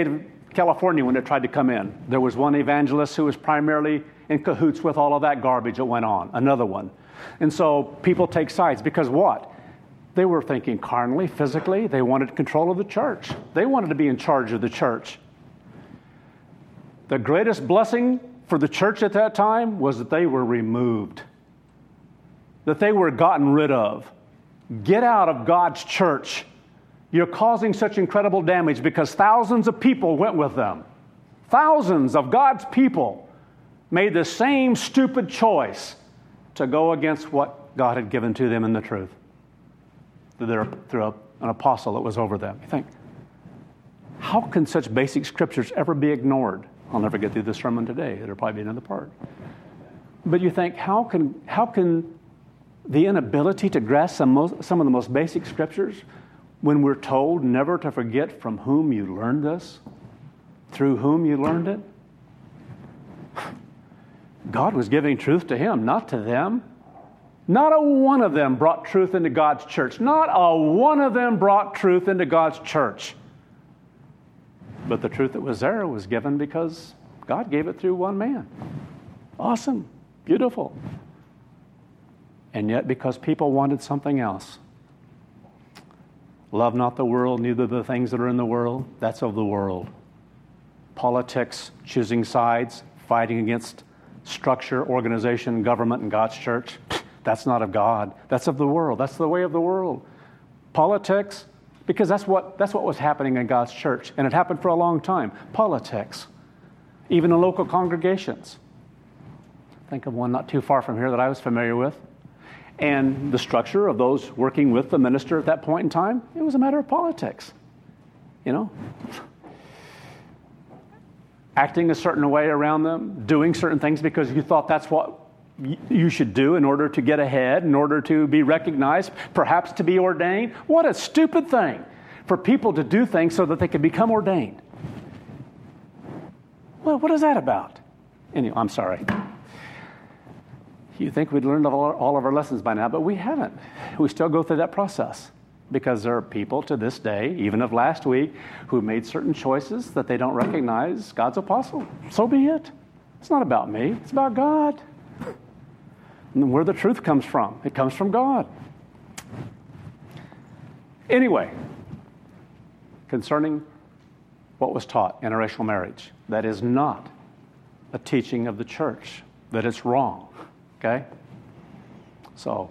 Speaker 1: California when it tried to come in. There was one evangelist who was primarily in cahoots with all of that garbage that went on, another one. And so people take sides because what? They were thinking carnally, physically. They wanted control of the church. They wanted to be in charge of the church. The greatest blessing for the church at that time was that they were removed, that they were gotten rid of. Get out of God's church. You're causing such incredible damage because thousands of people went with them. Thousands of God's people made the same stupid choice to go against what God had given to them in the truth through an apostle that was over them. You think, how can such basic scriptures ever be ignored? I'll never get through this sermon today. There'll probably be another part. But you think, how can the inability to grasp some of the most basic scriptures when we're told never to forget from whom you learned this, through whom you learned it? God was giving truth to him, not to them. Not a one of them brought truth into God's church. Not a one of them brought truth into God's church. But the truth that was there was given because God gave it through one man. Awesome. Beautiful. And yet because people wanted something else. Love not the world, neither the things that are in the world. That's of the world. Politics, choosing sides, fighting against structure, organization, government, and God's church. That's not of God. That's of the world. That's the way of the world. Politics, because that's what was happening in God's church. And it happened for a long time. Politics. Even in local congregations. Think of one not too far from here that I was familiar with. And the structure of those working with the minister at that point in time, it was a matter of politics. You know? Acting a certain way around them, doing certain things because you thought that's what you should do in order to get ahead, in order to be recognized, perhaps to be ordained. What a stupid thing for people to do things so that they can become ordained. Well, what is that about? Anyway, I'm sorry. You think we'd learned all of our lessons by now, but we haven't. We still go through that process because there are people to this day, even of last week, who made certain choices that they don't recognize God's apostle. So be it. It's not about me. It's about God. And where the truth comes from. It comes from God. Anyway, concerning what was taught, interracial marriage, that is not a teaching of the church, that it's wrong. Okay? So,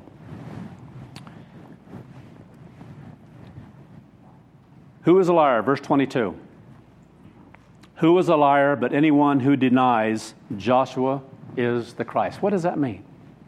Speaker 1: who is a liar? Verse 22. Who is a liar but anyone who denies Joshua is the Christ? What does that mean?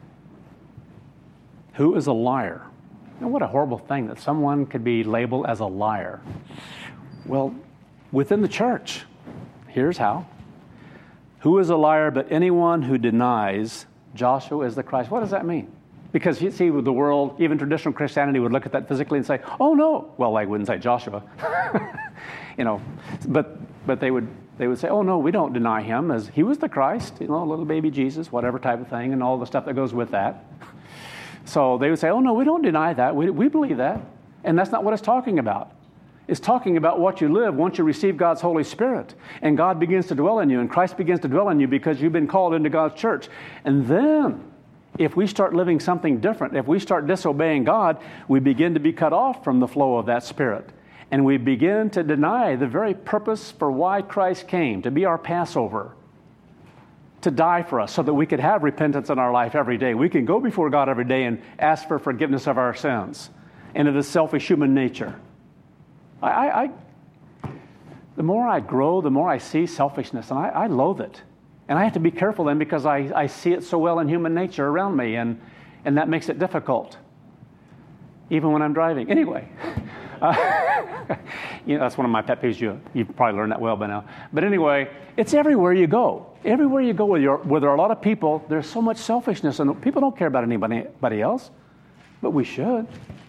Speaker 1: Who is a liar? And what a horrible thing that someone could be labeled as a liar. Well, within the church, here's how. Who is a liar but anyone who denies Joshua is the Christ? What does that mean? Because you see, with the world, even traditional Christianity would look at that physically and say, oh no. Well, I wouldn't say Joshua. You know, but they would say, oh no, we don't deny him as he was the Christ, you know, little baby Jesus, whatever type of thing, and all the stuff that goes with that. So they would say, oh no, we don't deny that. We believe that. And that's not what it's talking about. It's talking about what you live once you receive God's Holy Spirit. And God begins to dwell in you, and Christ begins to dwell in you because you've been called into God's church. And then, if we start living something different, if we start disobeying God, we begin to be cut off from the flow of that Spirit. And we begin to deny the very purpose for why Christ came, to be our Passover, to die for us so that we could have repentance in our life every day. We can go before God every day and ask for forgiveness of our sins and of the selfish human nature. The more I grow, the more I see selfishness, and I loathe it. And I have to be careful then because I see it so well in human nature around me, and that makes it difficult, even when I'm driving. Anyway, you know, that's one of my pet peeves. You've probably learned that well by now. But anyway, it's everywhere you go. Everywhere you go where there are a lot of people, there's so much selfishness, and people don't care about anybody else, but we should.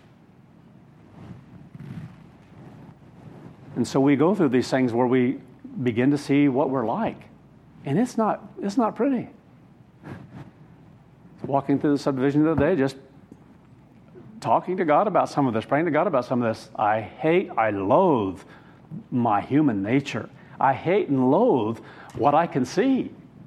Speaker 1: And so we go through these things where we begin to see what we're like. And it's not pretty. Walking through the subdivision the other day, just talking to God about some of this, praying to God about some of this. I loathe my human nature. I hate and loathe what I can see.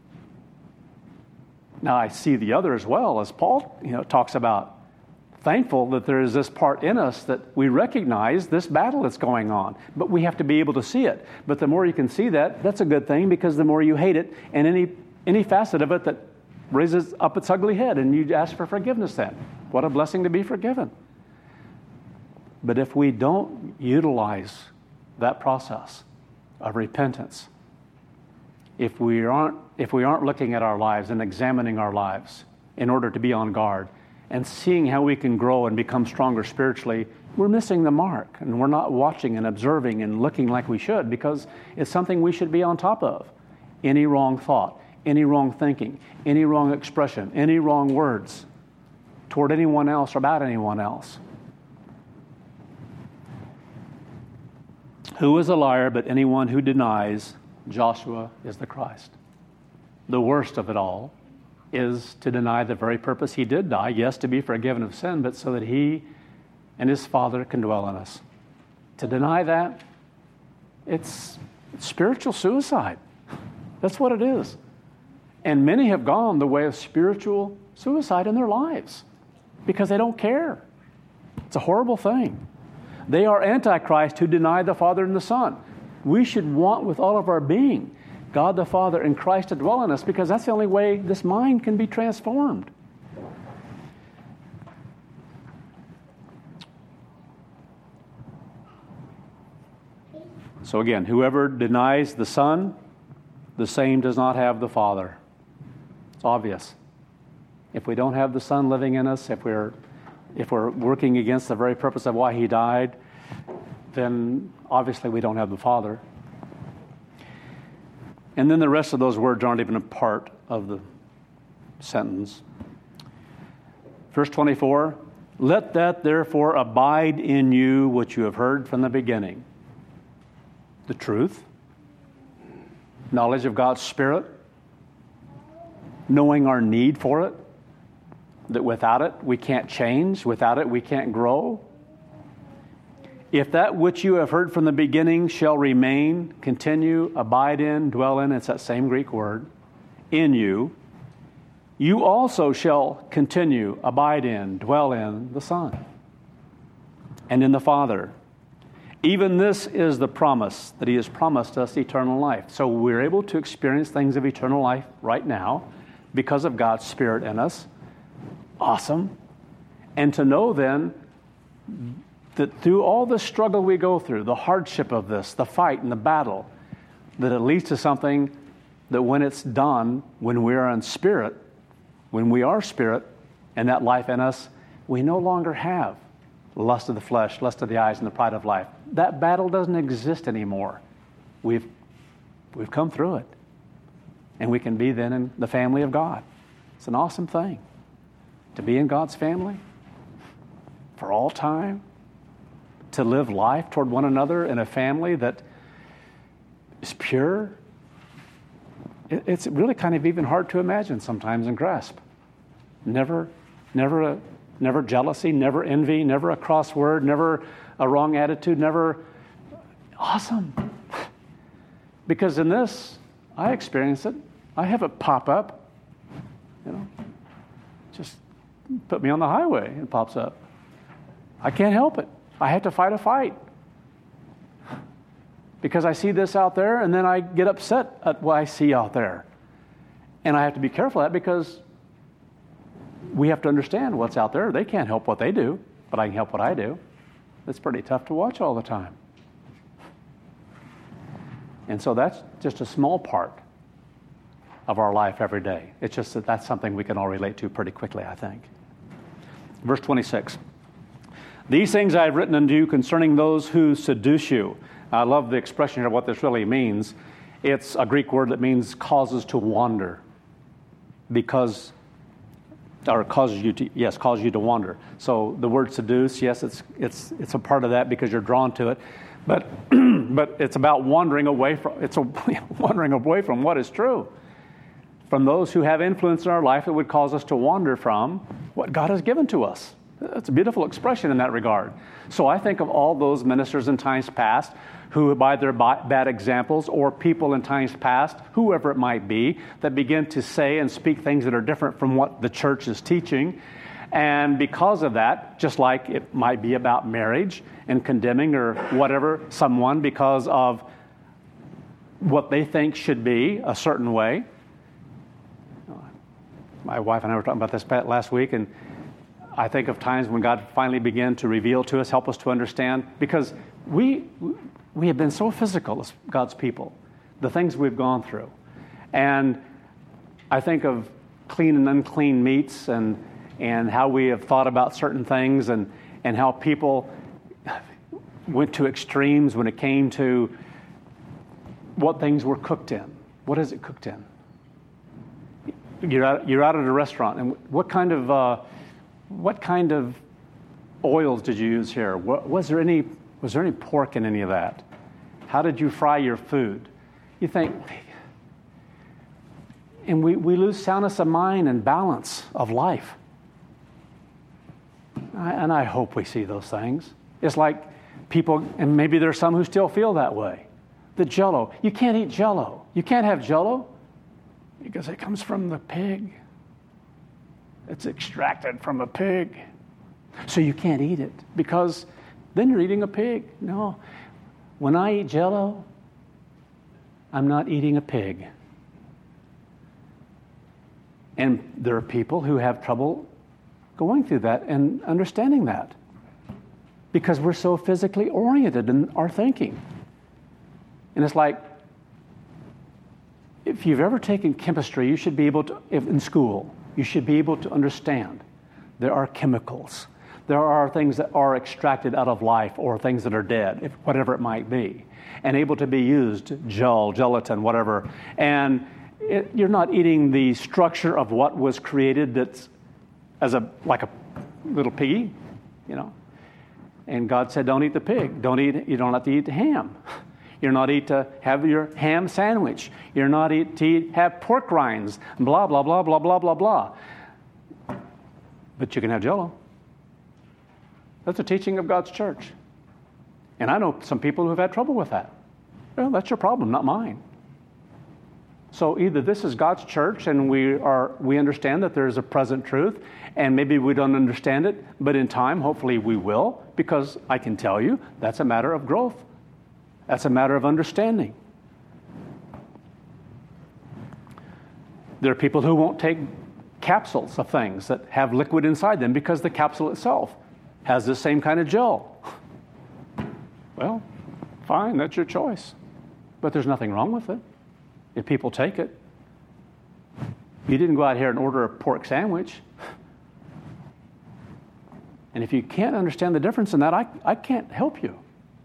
Speaker 1: Now, I see the other as well, as Paul talks about. Thankful that there is this part in us that we recognize this battle that's going on, but we have to be able to see it. But the more you can see that, that's a good thing, because the more you hate it, and any facet of it that raises up its ugly head, and you ask for forgiveness then. What a blessing to be forgiven. But if we don't utilize that process of repentance, if we aren't looking at our lives and examining our lives in order to be on guard and seeing how we can grow and become stronger spiritually, we're missing the mark, and we're not watching and observing and looking like we should, because it's something we should be on top of. Any wrong thought, any wrong thinking, any wrong expression, any wrong words toward anyone else or about anyone else. Who is a liar but anyone who denies Joshua is the Christ? The worst of it all is to deny the very purpose he did die, yes, to be forgiven of sin, but so that he and his Father can dwell in us. To deny that, it's spiritual suicide. That's what it is. And many have gone the way of spiritual suicide in their lives because they don't care. It's a horrible thing. They are Antichrist who deny the Father and the Son. We should want with all of our being God the Father and Christ to dwell in us, because that's the only way this mind can be transformed. So again, whoever denies the Son, the same does not have the Father. It's obvious. If we don't have the Son living in us, if we're working against the very purpose of why he died, then obviously we don't have the Father. And then the rest of those words aren't even a part of the sentence. Verse 24, let that therefore abide in you which you have heard from the beginning. The truth, knowledge of God's Spirit, knowing our need for it, that without it we can't change, without it we can't grow. If that which you have heard from the beginning shall remain, continue, abide in, dwell in, it's that same Greek word, in you, you also shall continue, abide in, dwell in the Son and in the Father. Even this is the promise that he has promised us, eternal life. So we're able to experience things of eternal life right now because of God's Spirit in us. Awesome. And to know then that through all the struggle we go through, the hardship of this, the fight and the battle, that it leads to something that when it's done, when we are in spirit, when we are spirit, and that life in us, we no longer have lust of the flesh, lust of the eyes, and the pride of life. That battle doesn't exist anymore. We've come through it. And we can be then in the family of God. It's an awesome thing to be in God's family for all time, to live life toward one another in a family that is pure. It's really kind of even hard to imagine sometimes and grasp. Never jealousy, never envy, never a cross word, never a wrong attitude, never. Awesome. Because in this, I experience it. I have it pop up. Just put me on the highway, it pops up. I can't help it. I have to fight a fight. Because I see this out there, and then I get upset at what I see out there. And I have to be careful of that, because we have to understand what's out there. They can't help what they do, but I can help what I do. It's pretty tough to watch all the time. And so that's just a small part of our life every day. It's just that that's something we can all relate to pretty quickly, I think. Verse 26. These things I have written unto you concerning those who seduce you. I love the expression here of what this really means. It's a Greek word that means causes to wander. Causes you to wander. So the word seduce, yes, it's a part of that because you're drawn to it. But it's about wandering away from what is true. From those who have influence in our life that would cause us to wander from what God has given to us. That's a beautiful expression in that regard. So I think of all those ministers in times past who, by their bad examples, or people in times past, whoever it might be, that begin to say and speak things that are different from what the church is teaching. And because of that, just like it might be about marriage and condemning or whatever someone because of what they think should be a certain way. My wife and I were talking about this last week, and I think of times when God finally began to reveal to us, help us to understand, because we have been so physical as God's people, the things we've gone through. And I think of clean and unclean meats and how we have thought about certain things and how people went to extremes when it came to what things were cooked in. What is it cooked in? You're out at a restaurant, and what kind of oils did you use here? Was there any pork in any of that? How did you fry your food? You think, and we lose soundness of mind and balance of life. And I hope we see those things. It's like people, and maybe there's some who still feel that way. The Jell-O, you can't eat Jell-O. You can't have Jell-O because it comes from the pig. It's extracted from a pig. So you can't eat it because then you're eating a pig. No. When I eat Jell-O, I'm not eating a pig. And there are people who have trouble going through that and understanding that because we're so physically oriented in our thinking. And it's like, if you've ever taken chemistry, you should be able to, in school, you should be able to understand there are chemicals. There are things that are extracted out of life or things that are dead, whatever it might be, and able to be used, gelatin, whatever. And you're not eating the structure of what was created that's like a little piggy, you know. And God said, don't eat the pig. You don't have to eat the ham. You're not to have your ham sandwich. You're not to have pork rinds, blah, blah, blah, blah, blah, blah, blah. But you can have Jell-O. That's the teaching of God's church. And I know some people who have had trouble with that. Well, that's your problem, not mine. So either this is God's church and we understand that there is a present truth, and maybe we don't understand it, but in time, hopefully we will, because I can tell you that's a matter of growth. That's a matter of understanding. There are people who won't take capsules of things that have liquid inside them because the capsule itself has the same kind of gel. Well, fine, that's your choice. But there's nothing wrong with it if people take it. You didn't go out here and order a pork sandwich. And if you can't understand the difference in that, I can't help you.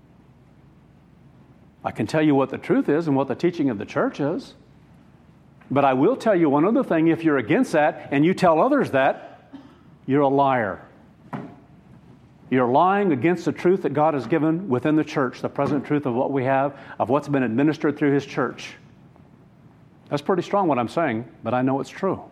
Speaker 1: I can tell you what the truth is and what the teaching of the church is. But I will tell you one other thing. If you're against that and you tell others that, you're a liar. You're lying against the truth that God has given within the church, the present truth of what we have, of what's been administered through His church. That's pretty strong what I'm saying, but I know it's true.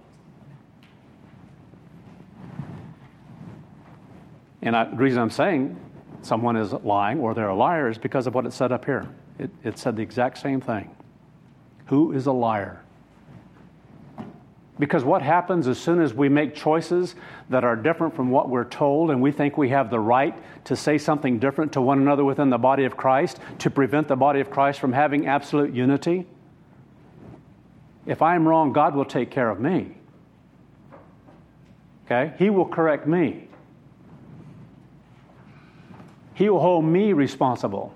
Speaker 1: And the reason I'm saying someone is lying or they're a liar is because of what it said up here. It said the exact same thing. Who is a liar? Because what happens as soon as we make choices that are different from what we're told and we think we have the right to say something different to one another within the body of Christ to prevent the body of Christ from having absolute unity? If I'm wrong, God will take care of me. Okay? He will correct me. He will hold me responsible.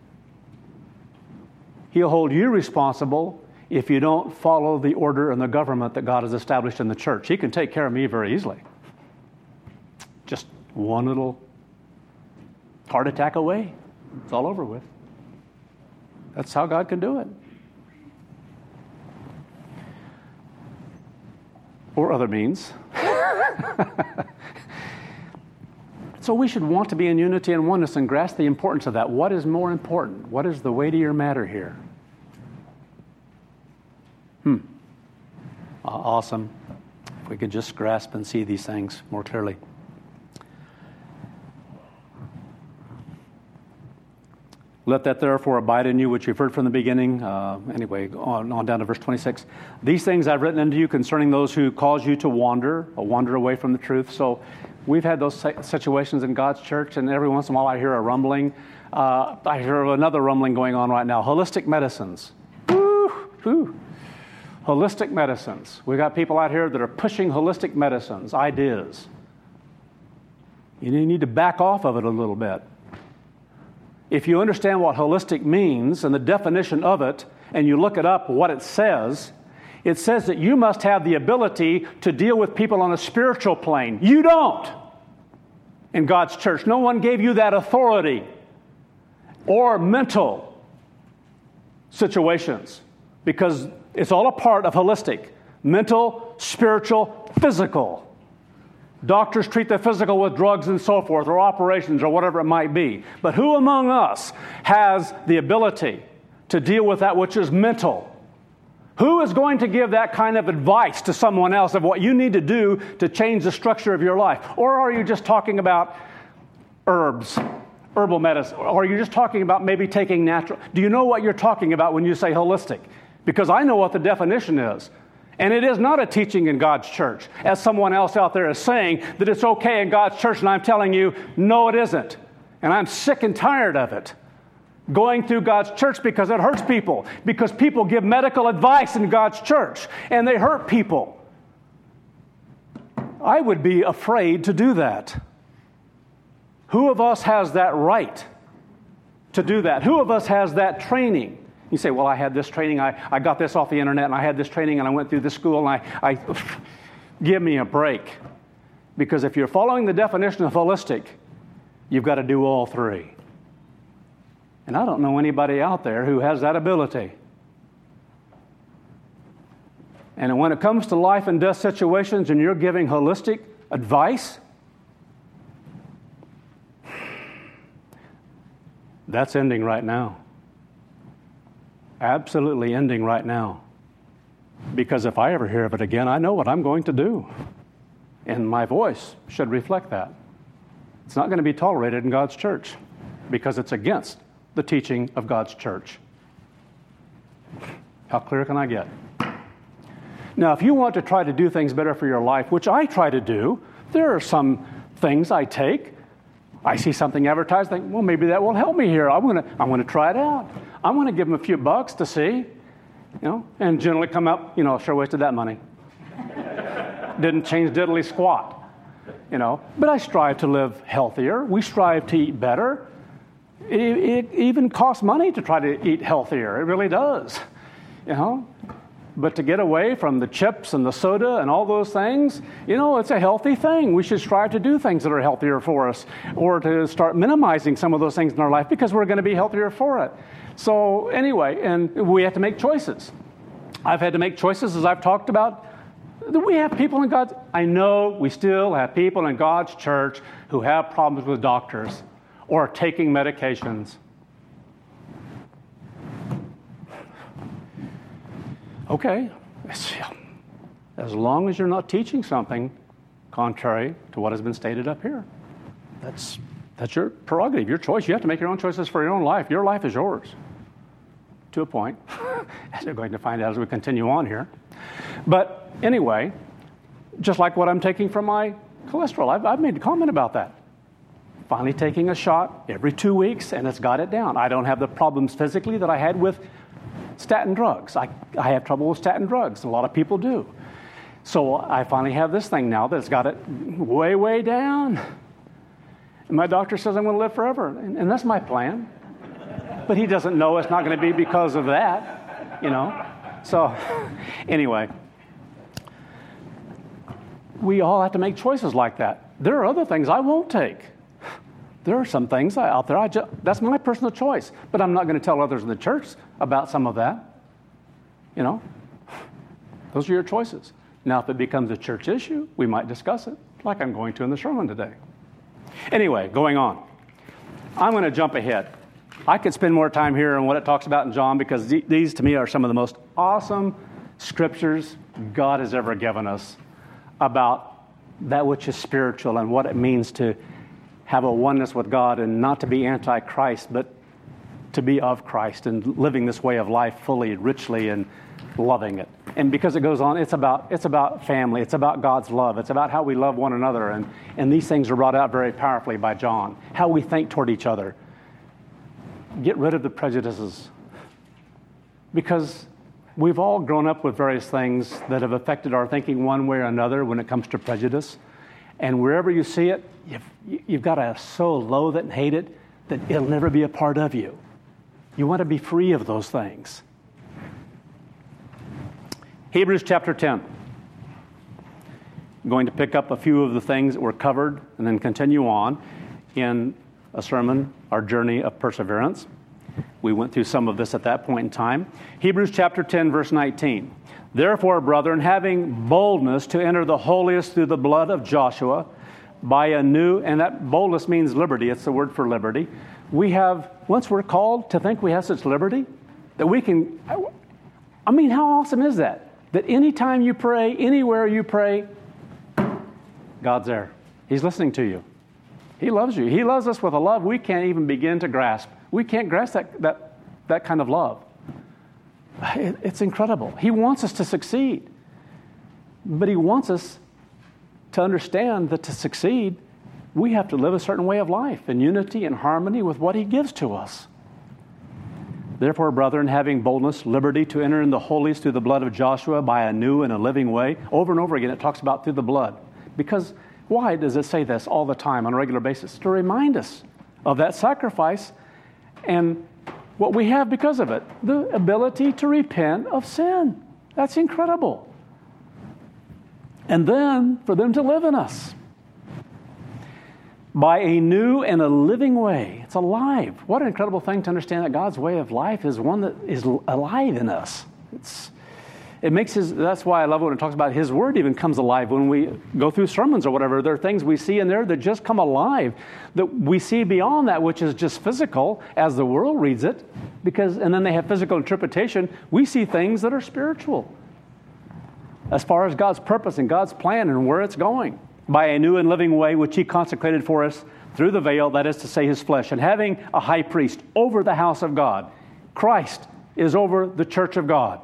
Speaker 1: He'll hold you responsible if you don't follow the order and the government that God has established in the church. He can take care of me very easily. Just one little heart attack away. It's all over with. That's how God can do it. Or other means. So we should want to be in unity and oneness and grasp the importance of that. What is more important? What is the weightier matter here? Awesome. If we could just grasp and see these things more clearly. Let that therefore abide in you, which you've heard from the beginning. Anyway, on down to verse 26. These things I've written unto you concerning those who cause you to wander away from the truth. So we've had those situations in God's church, and every once in a while I hear a rumbling. I hear another rumbling going on right now. Holistic medicines. Woo. Holistic medicines. We've got people out here that are pushing holistic medicines, ideas. You need to back off of it a little bit. If you understand what holistic means and the definition of it, and you look it up, what it says that you must have the ability to deal with people on a spiritual plane. You don't in God's church. No one gave you that authority or mental situations, because it's all a part of holistic: mental, spiritual, physical. Doctors treat the physical with drugs and so forth, or operations, or whatever it might be. But who among us has the ability to deal with that which is mental? Who is going to give that kind of advice to someone else of what you need to do to change the structure of your life? Or are you just talking about herbs, herbal medicine? Or are you just talking about maybe taking natural? Do you know what you're talking about when you say holistic? Because I know what the definition is. And it is not a teaching in God's church, as someone else out there is saying that it's okay in God's church, and I'm telling you, no, it isn't. And I'm sick and tired of it going through God's church, because it hurts people, because people give medical advice in God's church, and they hurt people. I would be afraid to do that. Who of us has that right to do that? Who of us has that training? You say, well, I had this training, I got this off the internet, and I had this training, and I went through this school, and I give me a break. Because if you're following the definition of holistic, you've got to do all three. And I don't know anybody out there who has that ability. And when it comes to life and death situations, and you're giving holistic advice, that's ending right now. Absolutely ending right now. Because if I ever hear of it again, I know what I'm going to do. And my voice should reflect that. It's not going to be tolerated in God's church, because it's against the teaching of God's church. How clear can I get? Now, if you want to try to do things better for your life, which I try to do, there are some things I take. I see something advertised, think, well, maybe that will help me here. I want to try it out. I want to give them a few bucks to see, and generally come up, sure wasted that money. Didn't change diddly squat, But I strive to live healthier. We strive to eat better. It even costs money to try to eat healthier. It really does, But to get away from the chips and the soda and all those things, it's a healthy thing. We should strive to do things that are healthier for us, or to start minimizing some of those things in our life, because we're going to be healthier for it. So anyway, and we have to make choices. I've had to make choices, as I've talked about. We have people in God's... I know we still have people in God's church who have problems with doctors or taking medications. Okay, as long as you're not teaching something contrary to what has been stated up here, that's your prerogative, your choice. You have to make your own choices for your own life. Your life is yours, to a point, as you're going to find out as we continue on here. But anyway, just like what I'm taking for my cholesterol, I've made a comment about that. Finally taking a shot every 2 weeks, and it's got it down. I don't have the problems physically that I had with statin drugs. I have trouble with statin drugs. A lot of people do. So I finally have this thing now that's got it way, way down. And my doctor says I'm going to live forever. And that's my plan. But he doesn't know it's not going to be because of that, So anyway, we all have to make choices like that. There are other things I won't take. There are some things out there, that's my personal choice. But I'm not going to tell others in the church about some of that. Those are your choices. Now, if it becomes a church issue, we might discuss it, like I'm going to in the sermon today. Anyway, going on. I'm going to jump ahead. I could spend more time here on what it talks about in John, because these, to me, are some of the most awesome scriptures God has ever given us about that which is spiritual and what it means to have a oneness with God and not to be anti-Christ, but to be of Christ and living this way of life fully, richly, and loving it. And because it goes on, it's about family. It's about God's love. It's about how we love one another. And these things are brought out very powerfully by John. How we think toward each other. Get rid of the prejudices. Because we've all grown up with various things that have affected our thinking one way or another when it comes to prejudice. And wherever you see it, you've got to so loathe it and hate it that it'll never be a part of you. You want to be free of those things. Hebrews chapter 10. I'm going to pick up a few of the things that were covered and then continue on in a sermon, our journey of perseverance. We went through some of this at that point in time. Hebrews chapter 10, verse 19. Therefore, brethren, having boldness to enter the holiest through the blood of Joshua, by a new, and that boldness means liberty. It's the word for liberty. We have, once we're called to think we have such liberty, that we can, I mean, how awesome is that? That anytime you pray, anywhere you pray, God's there. He's listening to you. He loves you. He loves us with a love we can't even begin to grasp. We can't grasp that kind of love. It's incredible. He wants us to succeed. But He wants us to understand that to succeed, we have to live a certain way of life in unity and harmony with what He gives to us. Therefore, brethren, having boldness, liberty to enter in the holiest through the blood of Joshua by a new and a living way. Over and over again, it talks about through the blood. Because why does it say this all the time on a regular basis? To remind us of that sacrifice and what we have because of it. The ability to repent of sin. That's incredible. And then for them to live in us. By a new and a living way. It's alive. What an incredible thing to understand that God's way of life is one that is alive in us. That's why I love when it talks about His Word even comes alive when we go through sermons or whatever. There are things we see in there that just come alive, that we see beyond that which is just physical as the world reads it, and then they have physical interpretation. We see things that are spiritual as far as God's purpose and God's plan and where it's going. By a new and living way which He consecrated for us through the veil, that is to say His flesh, and having a high priest over the house of God. Christ is over the church of God.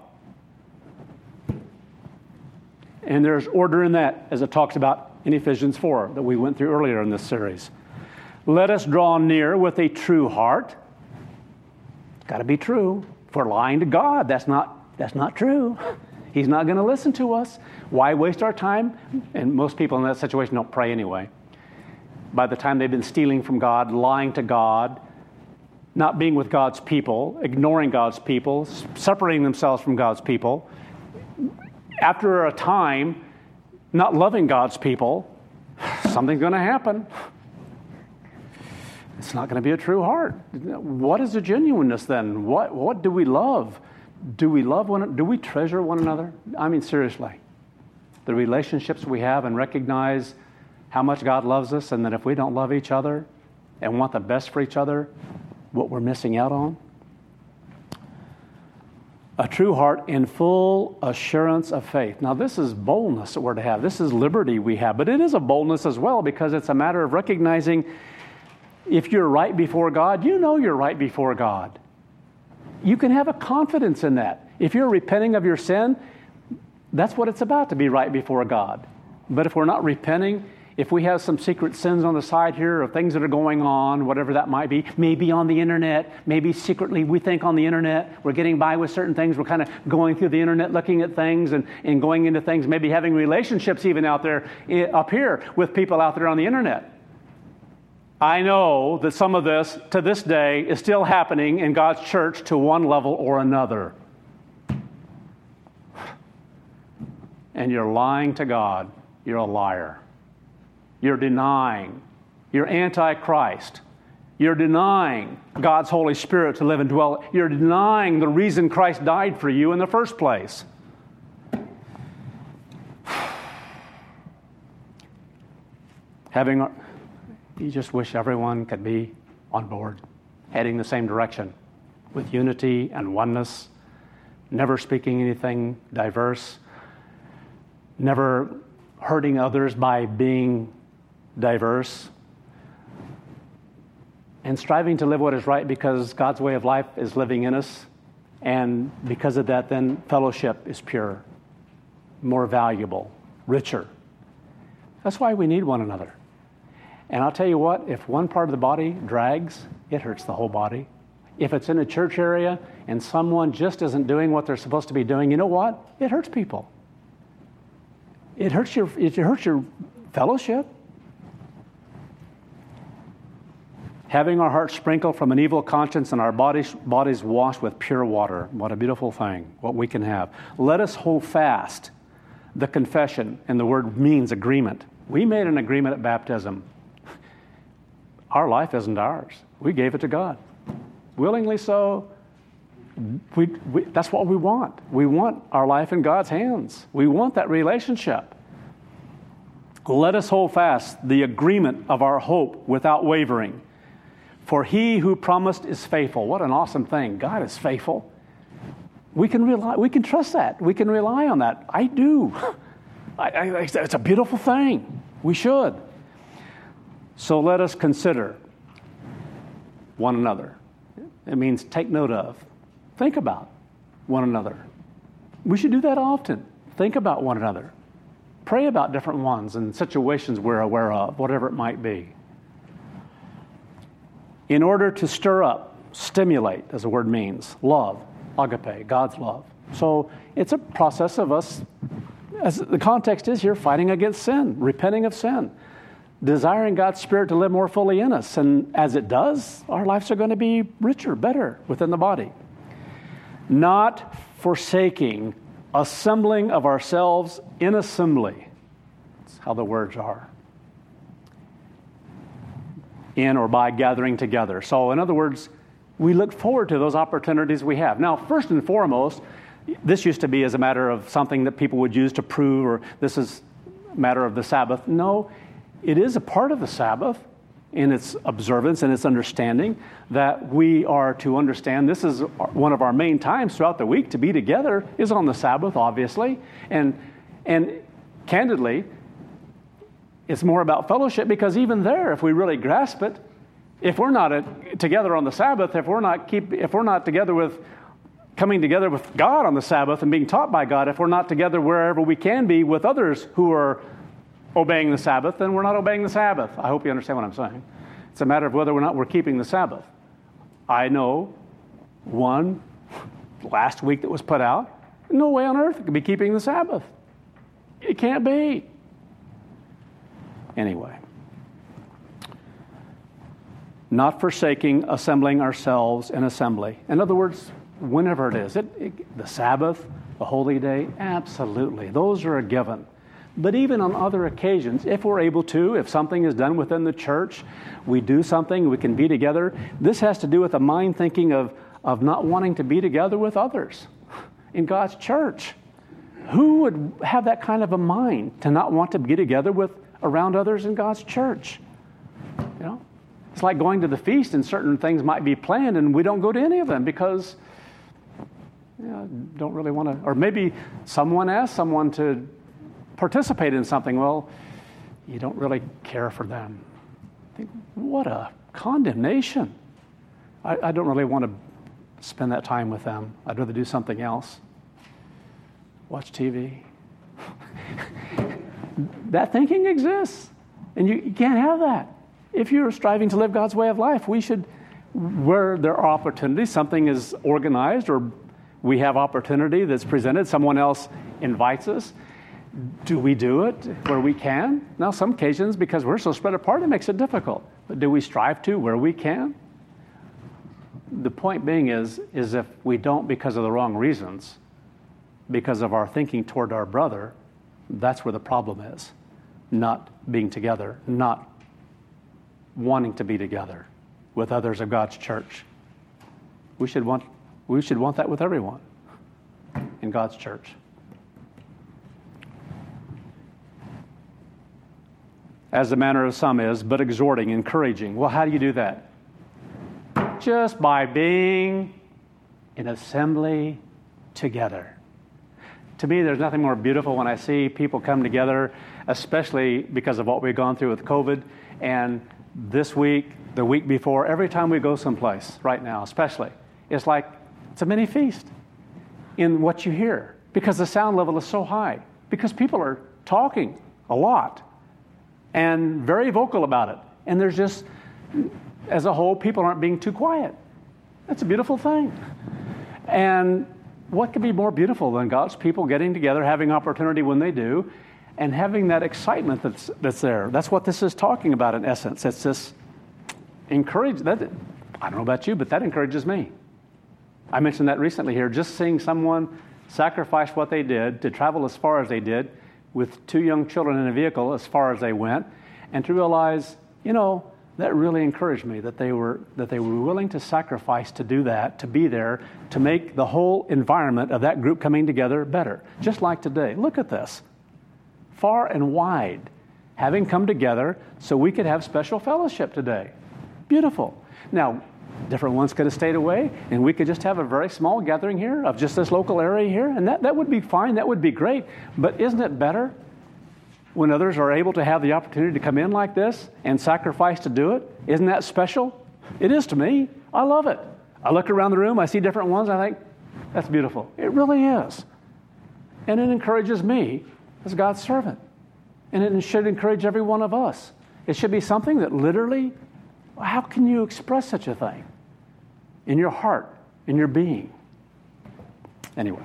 Speaker 1: And there's order in that, as it talks about in Ephesians 4 that we went through earlier in this series. Let us draw near with a true heart. It's got to be true. If we're lying to God, that's not true. He's not going to listen to us. Why waste our time? And most people in that situation don't pray anyway. By the time they've been stealing from God, lying to God, not being with God's people, ignoring God's people, separating themselves from God's people, after a time, not loving God's people, something's going to happen. It's not going to be a true heart. What is the genuineness then? What do we love? Do we treasure one another? I mean, seriously. The relationships we have and recognize how much God loves us, and that if we don't love each other and want the best for each other, what we're missing out on? A true heart in full assurance of faith. Now, this is boldness that we're to have. This is liberty we have. But it is a boldness as well, because it's a matter of recognizing if you're right before God, you know you're right before God. You can have a confidence in that. If you're repenting of your sin, that's what it's about, to be right before God. But if we're not repenting, if we have some secret sins on the side here of things that are going on, whatever that might be, maybe on the internet, maybe secretly we think on the internet, we're getting by with certain things, we're kind of going through the internet, looking at things and going into things, maybe having relationships even out there, up here, with people out there on the internet. I know that some of this, to this day, is still happening in God's church to one level or another. And you're lying to God. You're a liar. You're denying. You're anti-Christ. You're denying God's Holy Spirit to live and dwell. You're denying the reason Christ died for you in the first place. You just wish everyone could be on board, heading the same direction, with unity and oneness, never speaking anything diverse, never hurting others by being diverse, and striving to live what is right because God's way of life is living in us. And because of that, then fellowship is pure, more valuable, richer. That's why we need one another. And I'll tell you what, if one part of the body drags, it hurts the whole body. If it's in a church area and someone just isn't doing what they're supposed to be doing, you know what? It hurts people. It hurts your fellowship. Having our hearts sprinkled from an evil conscience and our bodies washed with pure water. What a beautiful thing, what we can have. Let us hold fast the confession, and the word means agreement. We made an agreement at baptism. Our life isn't ours. We gave it to God. Willingly so. That's what we want. We want our life in God's hands. We want that relationship. Let us hold fast the agreement of our hope without wavering. For he who promised is faithful. What an awesome thing. God is faithful. We can trust that. We can rely on that. I do. It's a beautiful thing. We should. So let us consider one another. It means take note of. Think about one another. We should do that often. Think about one another. Pray about different ones and situations we're aware of, whatever it might be. In order to stir up, stimulate, as the word means, love, agape, God's love. So it's a process of us, as the context is here, fighting against sin, repenting of sin, desiring God's Spirit to live more fully in us. And as it does, our lives are going to be richer, better within the body. Not forsaking assembling of ourselves in assembly. That's how the words are. In or by gathering together. So in other words, we look forward to those opportunities we have. Now, first and foremost, this used to be as a matter of something that people would use to prove, or this is a matter of the Sabbath. No, it is a part of the Sabbath in its observance and its understanding that we are to understand. This is one of our main times throughout the week to be together is on the Sabbath, obviously. And candidly, it's more about fellowship because even there, if we really grasp it, if we're not together on the Sabbath, if we're not together with coming together with God on the Sabbath and being taught by God, if we're not together wherever we can be with others who are obeying the Sabbath, then we're not obeying the Sabbath. I hope you understand what I'm saying. It's a matter of whether or not we're keeping the Sabbath. I know one last week that was put out, no way on earth it could be keeping the Sabbath. It can't be. Anyway. Not forsaking assembling ourselves in assembly. In other words, whenever it is, the Sabbath, the holy day, absolutely. Those are a given. But even on other occasions, if we're able to, if something is done within the church, we do something, we can be together. This has to do with a mind thinking of not wanting to be together with others in God's church. Who would have that kind of a mind to not want to be together around others in God's church? You know, it's like going to the feast and certain things might be planned and we don't go to any of them because don't really want to, or maybe someone asks someone to participate in something. Well, you don't really care for them. I think, what a condemnation. I don't really want to spend that time with them. I'd rather do something else. Watch TV. That thinking exists. And you can't have that. If you're striving to live God's way of life, we should, where there are opportunities, something is organized or we have opportunity that's presented, someone else invites us, do we do it where we can? Now, some occasions, because we're so spread apart, it makes it difficult. But do we strive to where we can? The point being is if we don't because of the wrong reasons, because of our thinking toward our brother, that's where the problem is. Not being together, not wanting to be together with others of God's church. We should want that with everyone in God's church. As the manner of some is, but exhorting, encouraging. Well, how do you do that? Just by being in assembly together. To me, there's nothing more beautiful when I see people come together, especially because of what we've gone through with COVID. And this week, the week before, every time we go someplace, right now especially, it's like it's a mini feast in what you hear, because the sound level is so high, because people are talking a lot and very vocal about it. And there's just, as a whole, people aren't being too quiet. That's a beautiful thing. And what could be more beautiful than God's people getting together, having opportunity when they do, and having that excitement that's there? That's what this is talking about in essence. It's this encouragement. I don't know about you, but that encourages me. I mentioned that recently here, just seeing someone sacrifice what they did to travel as far as they did with 2 young children in a vehicle as far as they went, and to realize, that really encouraged me, that they were willing to sacrifice to do that, to be there, to make the whole environment of that group coming together better. Just like today. Look at this. Far and wide, having come together so we could have special fellowship today. Beautiful. Now, different ones could have stayed away, and we could just have a very small gathering here of just this local area here, and that would be fine. That would be great. But isn't it better when others are able to have the opportunity to come in like this and sacrifice to do it? Isn't that special? It is to me. I love it. I look around the room, I see different ones, I think, that's beautiful. It really is. And it encourages me as God's servant. And it should encourage every one of us. It should be something that literally, how can you express such a thing? In your heart, in your being. Anyway.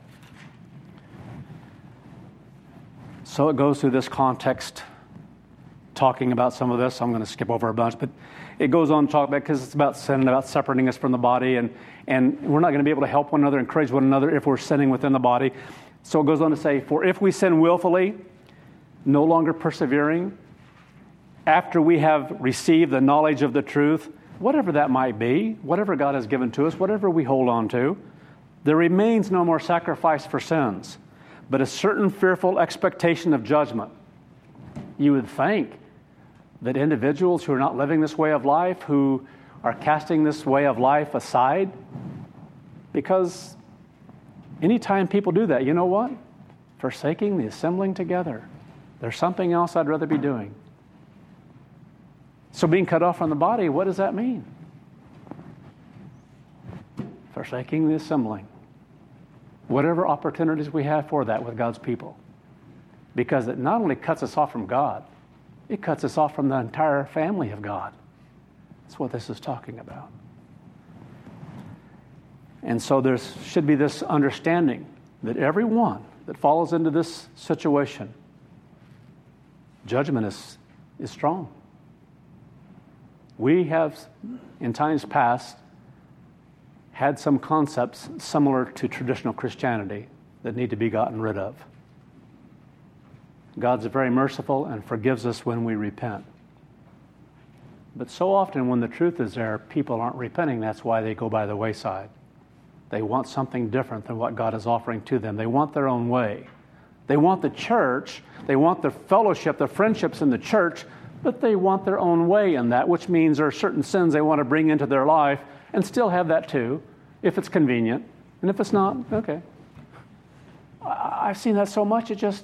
Speaker 1: So it goes through this context, talking about some of this. I'm going to skip over a bunch, but it goes on to talk about, because it's about sin, about separating us from the body, and we're not going to be able to help one another, encourage one another if we're sinning within the body. So it goes on to say, for if we sin willfully, no longer persevering, after we have received the knowledge of the truth, whatever that might be, whatever God has given to us, whatever we hold on to, there remains no more sacrifice for sins, but a certain fearful expectation of judgment. You would think that individuals who are not living this way of life, who are casting this way of life aside, because anytime people do that, you know what? Forsaking the assembling together. There's something else I'd rather be doing. So being cut off from the body, what does that mean? Forsaking the assembling. Whatever opportunities we have for that with God's people. Because it not only cuts us off from God, it cuts us off from the entire family of God. That's what this is talking about. And so there should be this understanding that everyone that falls into this situation, judgment is strong. We have, in times past, had some concepts similar to traditional Christianity that need to be gotten rid of. God's very merciful and forgives us when we repent. But so often when the truth is there, people aren't repenting. That's why they go by the wayside. They want something different than what God is offering to them. They want their own way. They want the church, they want the fellowship, the friendships in the church, but they want their own way in that, which means there are certain sins they want to bring into their life and still have that too, if it's convenient. And if it's not, okay. I've seen that so much, it just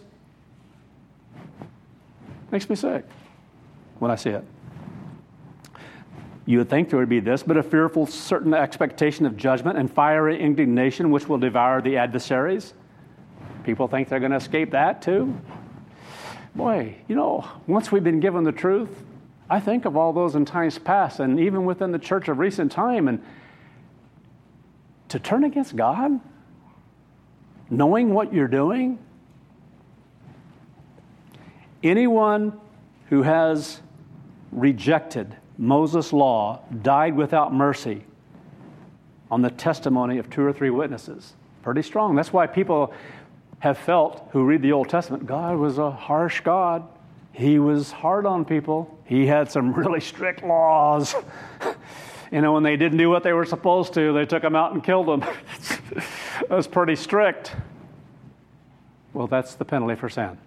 Speaker 1: makes me sick when I see it. You would think there would be this, but a fearful certain expectation of judgment and fiery indignation which will devour the adversaries. People think they're going to escape that too. Boy, once we've been given the truth, I think of all those in times past, and even within the church of recent time, and to turn against God, knowing what you're doing. Anyone who has rejected Moses' law died without mercy on the testimony of 2 or 3 witnesses. Pretty strong. That's why people have felt, who read the Old Testament, God was a harsh God. He was hard on people. He had some really strict laws. When they didn't do what they were supposed to, they took them out and killed them. That was pretty strict. Well, that's the penalty for sin.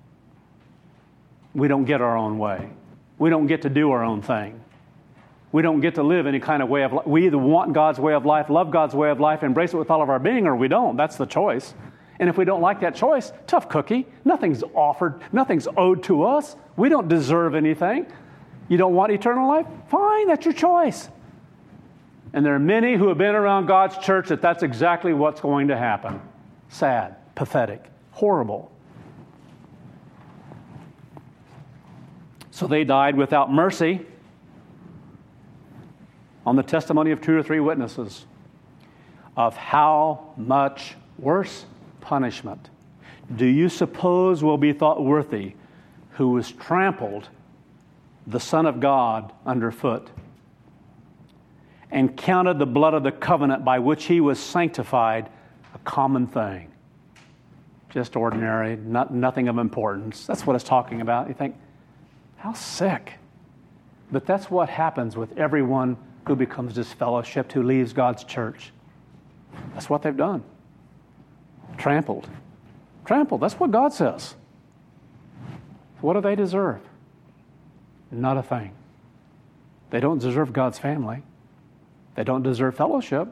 Speaker 1: We don't get our own way. We don't get to do our own thing. We don't get to live any kind of way of life. We either want God's way of life, love God's way of life, embrace it with all of our being, or we don't. That's the choice. And if we don't like that choice, tough cookie. Nothing's offered. Nothing's owed to us. We don't deserve anything. You don't want eternal life? Fine, that's your choice. And there are many who have been around God's church that's exactly what's going to happen. Sad, pathetic, horrible. So they died without mercy on the testimony of 2 or 3 witnesses of how much worse punishment do you suppose will be thought worthy who was trampled the Son of God underfoot and counted the blood of the covenant by which he was sanctified a common thing? Just ordinary, nothing of importance. That's what it's talking about. You think, how sick. But that's what happens with everyone who becomes disfellowshipped, who leaves God's church. That's what they've done. Trampled. Trampled. That's what God says. What do they deserve? Not a thing. They don't deserve God's family. They don't deserve fellowship.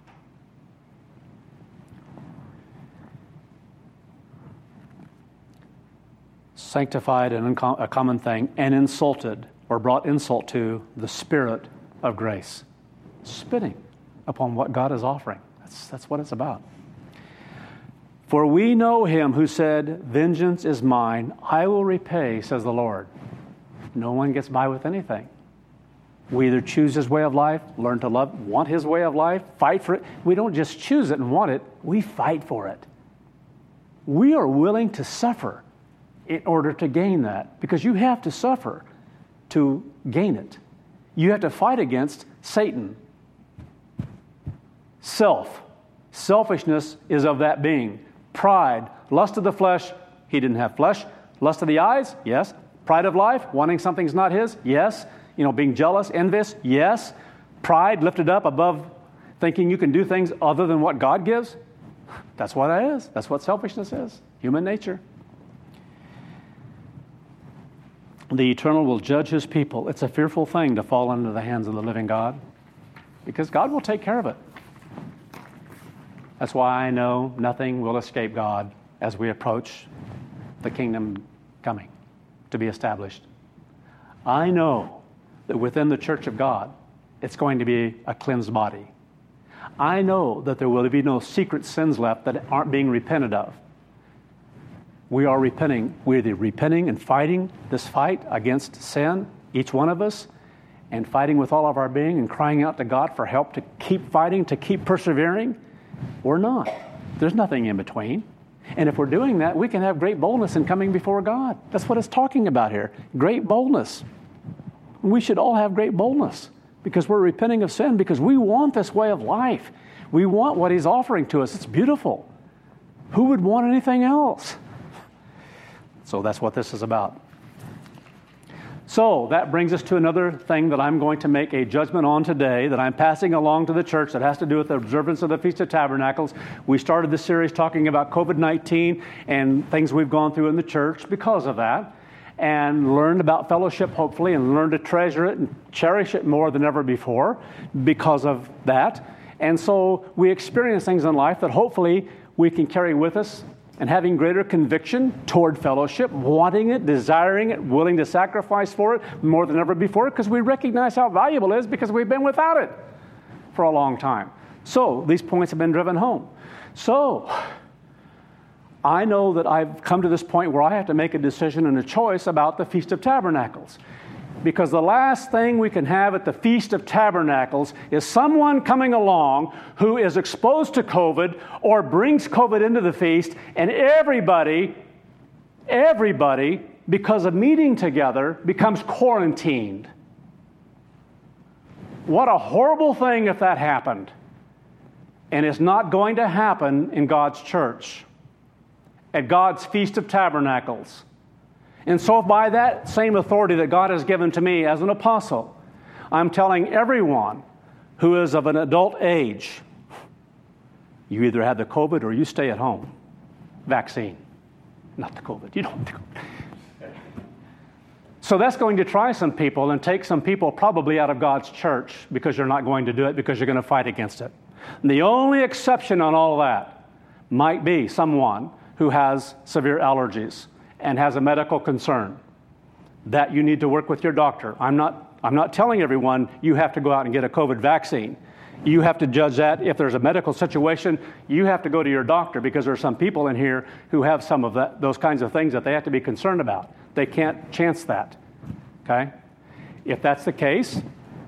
Speaker 1: Sanctified and a common thing, and insulted or brought insult to the Spirit of grace. Spitting upon what God is offering. That's what it's about. For we know him who said, vengeance is mine, I will repay, says the Lord. No one gets by with anything. We either choose his way of life, learn to love, want his way of life, fight for it. We don't just choose it and want it, we fight for it. We are willing to suffer in order to gain that, because you have to suffer to gain it. You have to fight against Satan. Selfishness is of that being. Pride, lust of the flesh, he didn't have flesh. Lust of the eyes, yes. Pride of life, wanting something's not his, yes. Being jealous, envious, yes. Pride lifted up above thinking you can do things other than what God gives. That's what that is. That's what selfishness is. Human nature. The Eternal will judge his people. It's a fearful thing to fall into the hands of the living God, because God will take care of it. That's why I know nothing will escape God as we approach the kingdom coming to be established. I know that within the church of God, it's going to be a cleansed body. I know that there will be no secret sins left that aren't being repented of. We are repenting. We're repenting and fighting this fight against sin, each one of us, and fighting with all of our being and crying out to God for help to keep fighting, to keep persevering. We're not. There's nothing in between. And if we're doing that, we can have great boldness in coming before God. That's what it's talking about here. Great boldness. We should all have great boldness because we're repenting of sin, because we want this way of life. We want what he's offering to us. It's beautiful. Who would want anything else? So that's what this is about. So that brings us to another thing that I'm going to make a judgment on today, that I'm passing along to the church, that has to do with the observance of the Feast of Tabernacles. We started this series talking about COVID-19 and things we've gone through in the church because of that, and learned about fellowship, hopefully, and learned to treasure it and cherish it more than ever before because of that. And so we experience things in life that hopefully we can carry with us, and having greater conviction toward fellowship, wanting it, desiring it, willing to sacrifice for it more than ever before, because we recognize how valuable it is because we've been without it for a long time. So these points have been driven home. So I know that I've come to this point where I have to make a decision and a choice about the Feast of Tabernacles. Because the last thing we can have at the Feast of Tabernacles is someone coming along who is exposed to COVID or brings COVID into the feast, and everybody, because of meeting together, becomes quarantined. What a horrible thing if that happened. And it's not going to happen in God's church, at God's Feast of Tabernacles. And so by that same authority that God has given to me as an apostle, I'm telling everyone who is of an adult age, you either have the COVID or you stay at home. Vaccine. Not the COVID. You don't have the COVID. So that's going to try some people and take some people probably out of God's church because you're not going to do it, because you're going to fight against it. And the only exception on all of that might be someone who has severe allergies and has a medical concern. that you need to work with your doctor. I'm not telling everyone you have to go out and get a COVID vaccine. You have to judge that. If there's a medical situation, you have to go to your doctor, because there are some people in here who have some of those kinds of things that they have to be concerned about. They can't chance that, okay? If that's the case,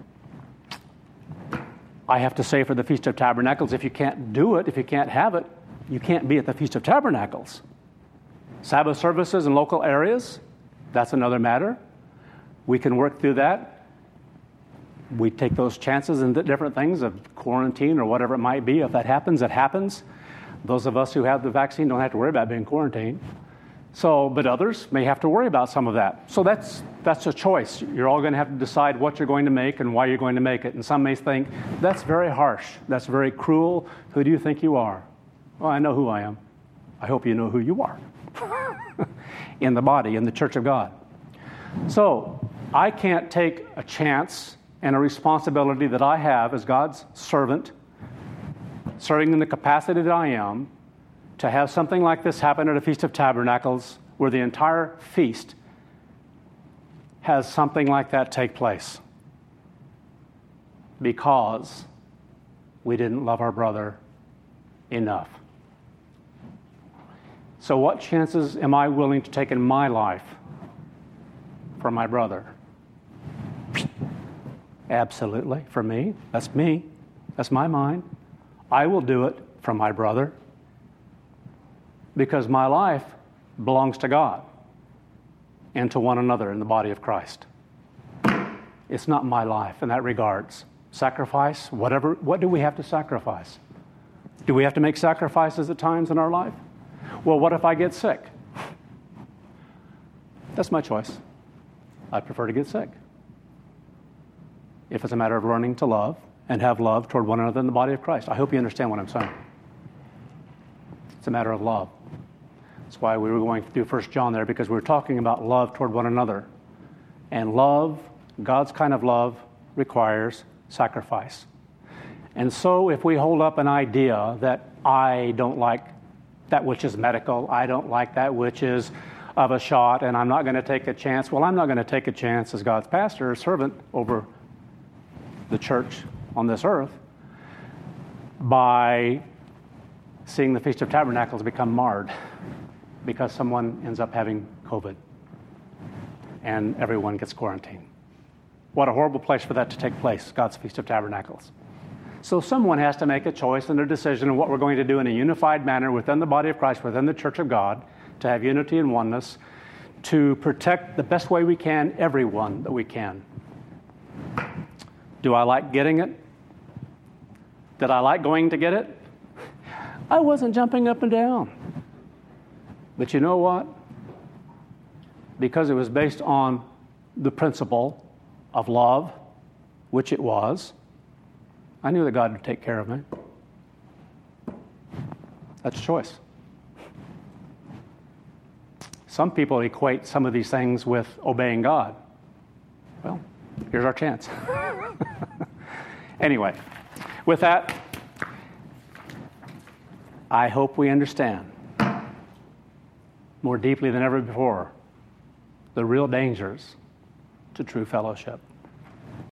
Speaker 1: I have to say for the Feast of Tabernacles, if you can't do it, if you can't have it, you can't be at the Feast of Tabernacles. Sabbath services in local areas, that's another matter. We can work through that. We take those chances and different things of quarantine or whatever it might be. If that happens, it happens. Those of us who have the vaccine don't have to worry about being quarantined. But others may have to worry about some of that. So that's a choice. You're all going to have to decide what you're going to make and why you're going to make it. And some may think, that's very harsh. That's very cruel. Who do you think you are? Well, I know who I am. I hope you know who you are in the body, in the church of God. So I can't take a chance and a responsibility that I have as God's servant, serving in the capacity that I am, to have something like this happen at a Feast of Tabernacles where the entire feast has something like that take place because we didn't love our brother enough. So what chances am I willing to take in my life for my brother? Absolutely, for me. That's me. That's my mind. I will do it for my brother because my life belongs to God and to one another in the body of Christ. It's not my life in that regards. Sacrifice, whatever. What do we have to sacrifice? Do we have to make sacrifices at times in our life? Well, what if I get sick? That's my choice. I prefer to get sick. If it's a matter of learning to love and have love toward one another in the body of Christ. I hope you understand what I'm saying. It's a matter of love. That's why we were going through 1 John there, because we were talking about love toward one another. And love, God's kind of love, requires sacrifice. And so if we hold up an idea that I don't like that which is medical, I don't like that which is of a shot, and I'm not going to take a chance. Well, I'm not going to take a chance as God's pastor or servant over the church on this earth by seeing the Feast of Tabernacles become marred because someone ends up having COVID and everyone gets quarantined. What a horrible place for that to take place, God's Feast of Tabernacles. So someone has to make a choice and a decision of what we're going to do in a unified manner within the body of Christ, within the church of God, to have unity and oneness, to protect the best way we can everyone that we can. Do I like getting it? Did I like going to get it? I wasn't jumping up and down. But you know what? Because it was based on the principle of love, which it was, I knew that God would take care of me. That's a choice. Some people equate some of these things with obeying God. Well, here's our chance. Anyway, with that, I hope we understand more deeply than ever before the real dangers to true fellowship.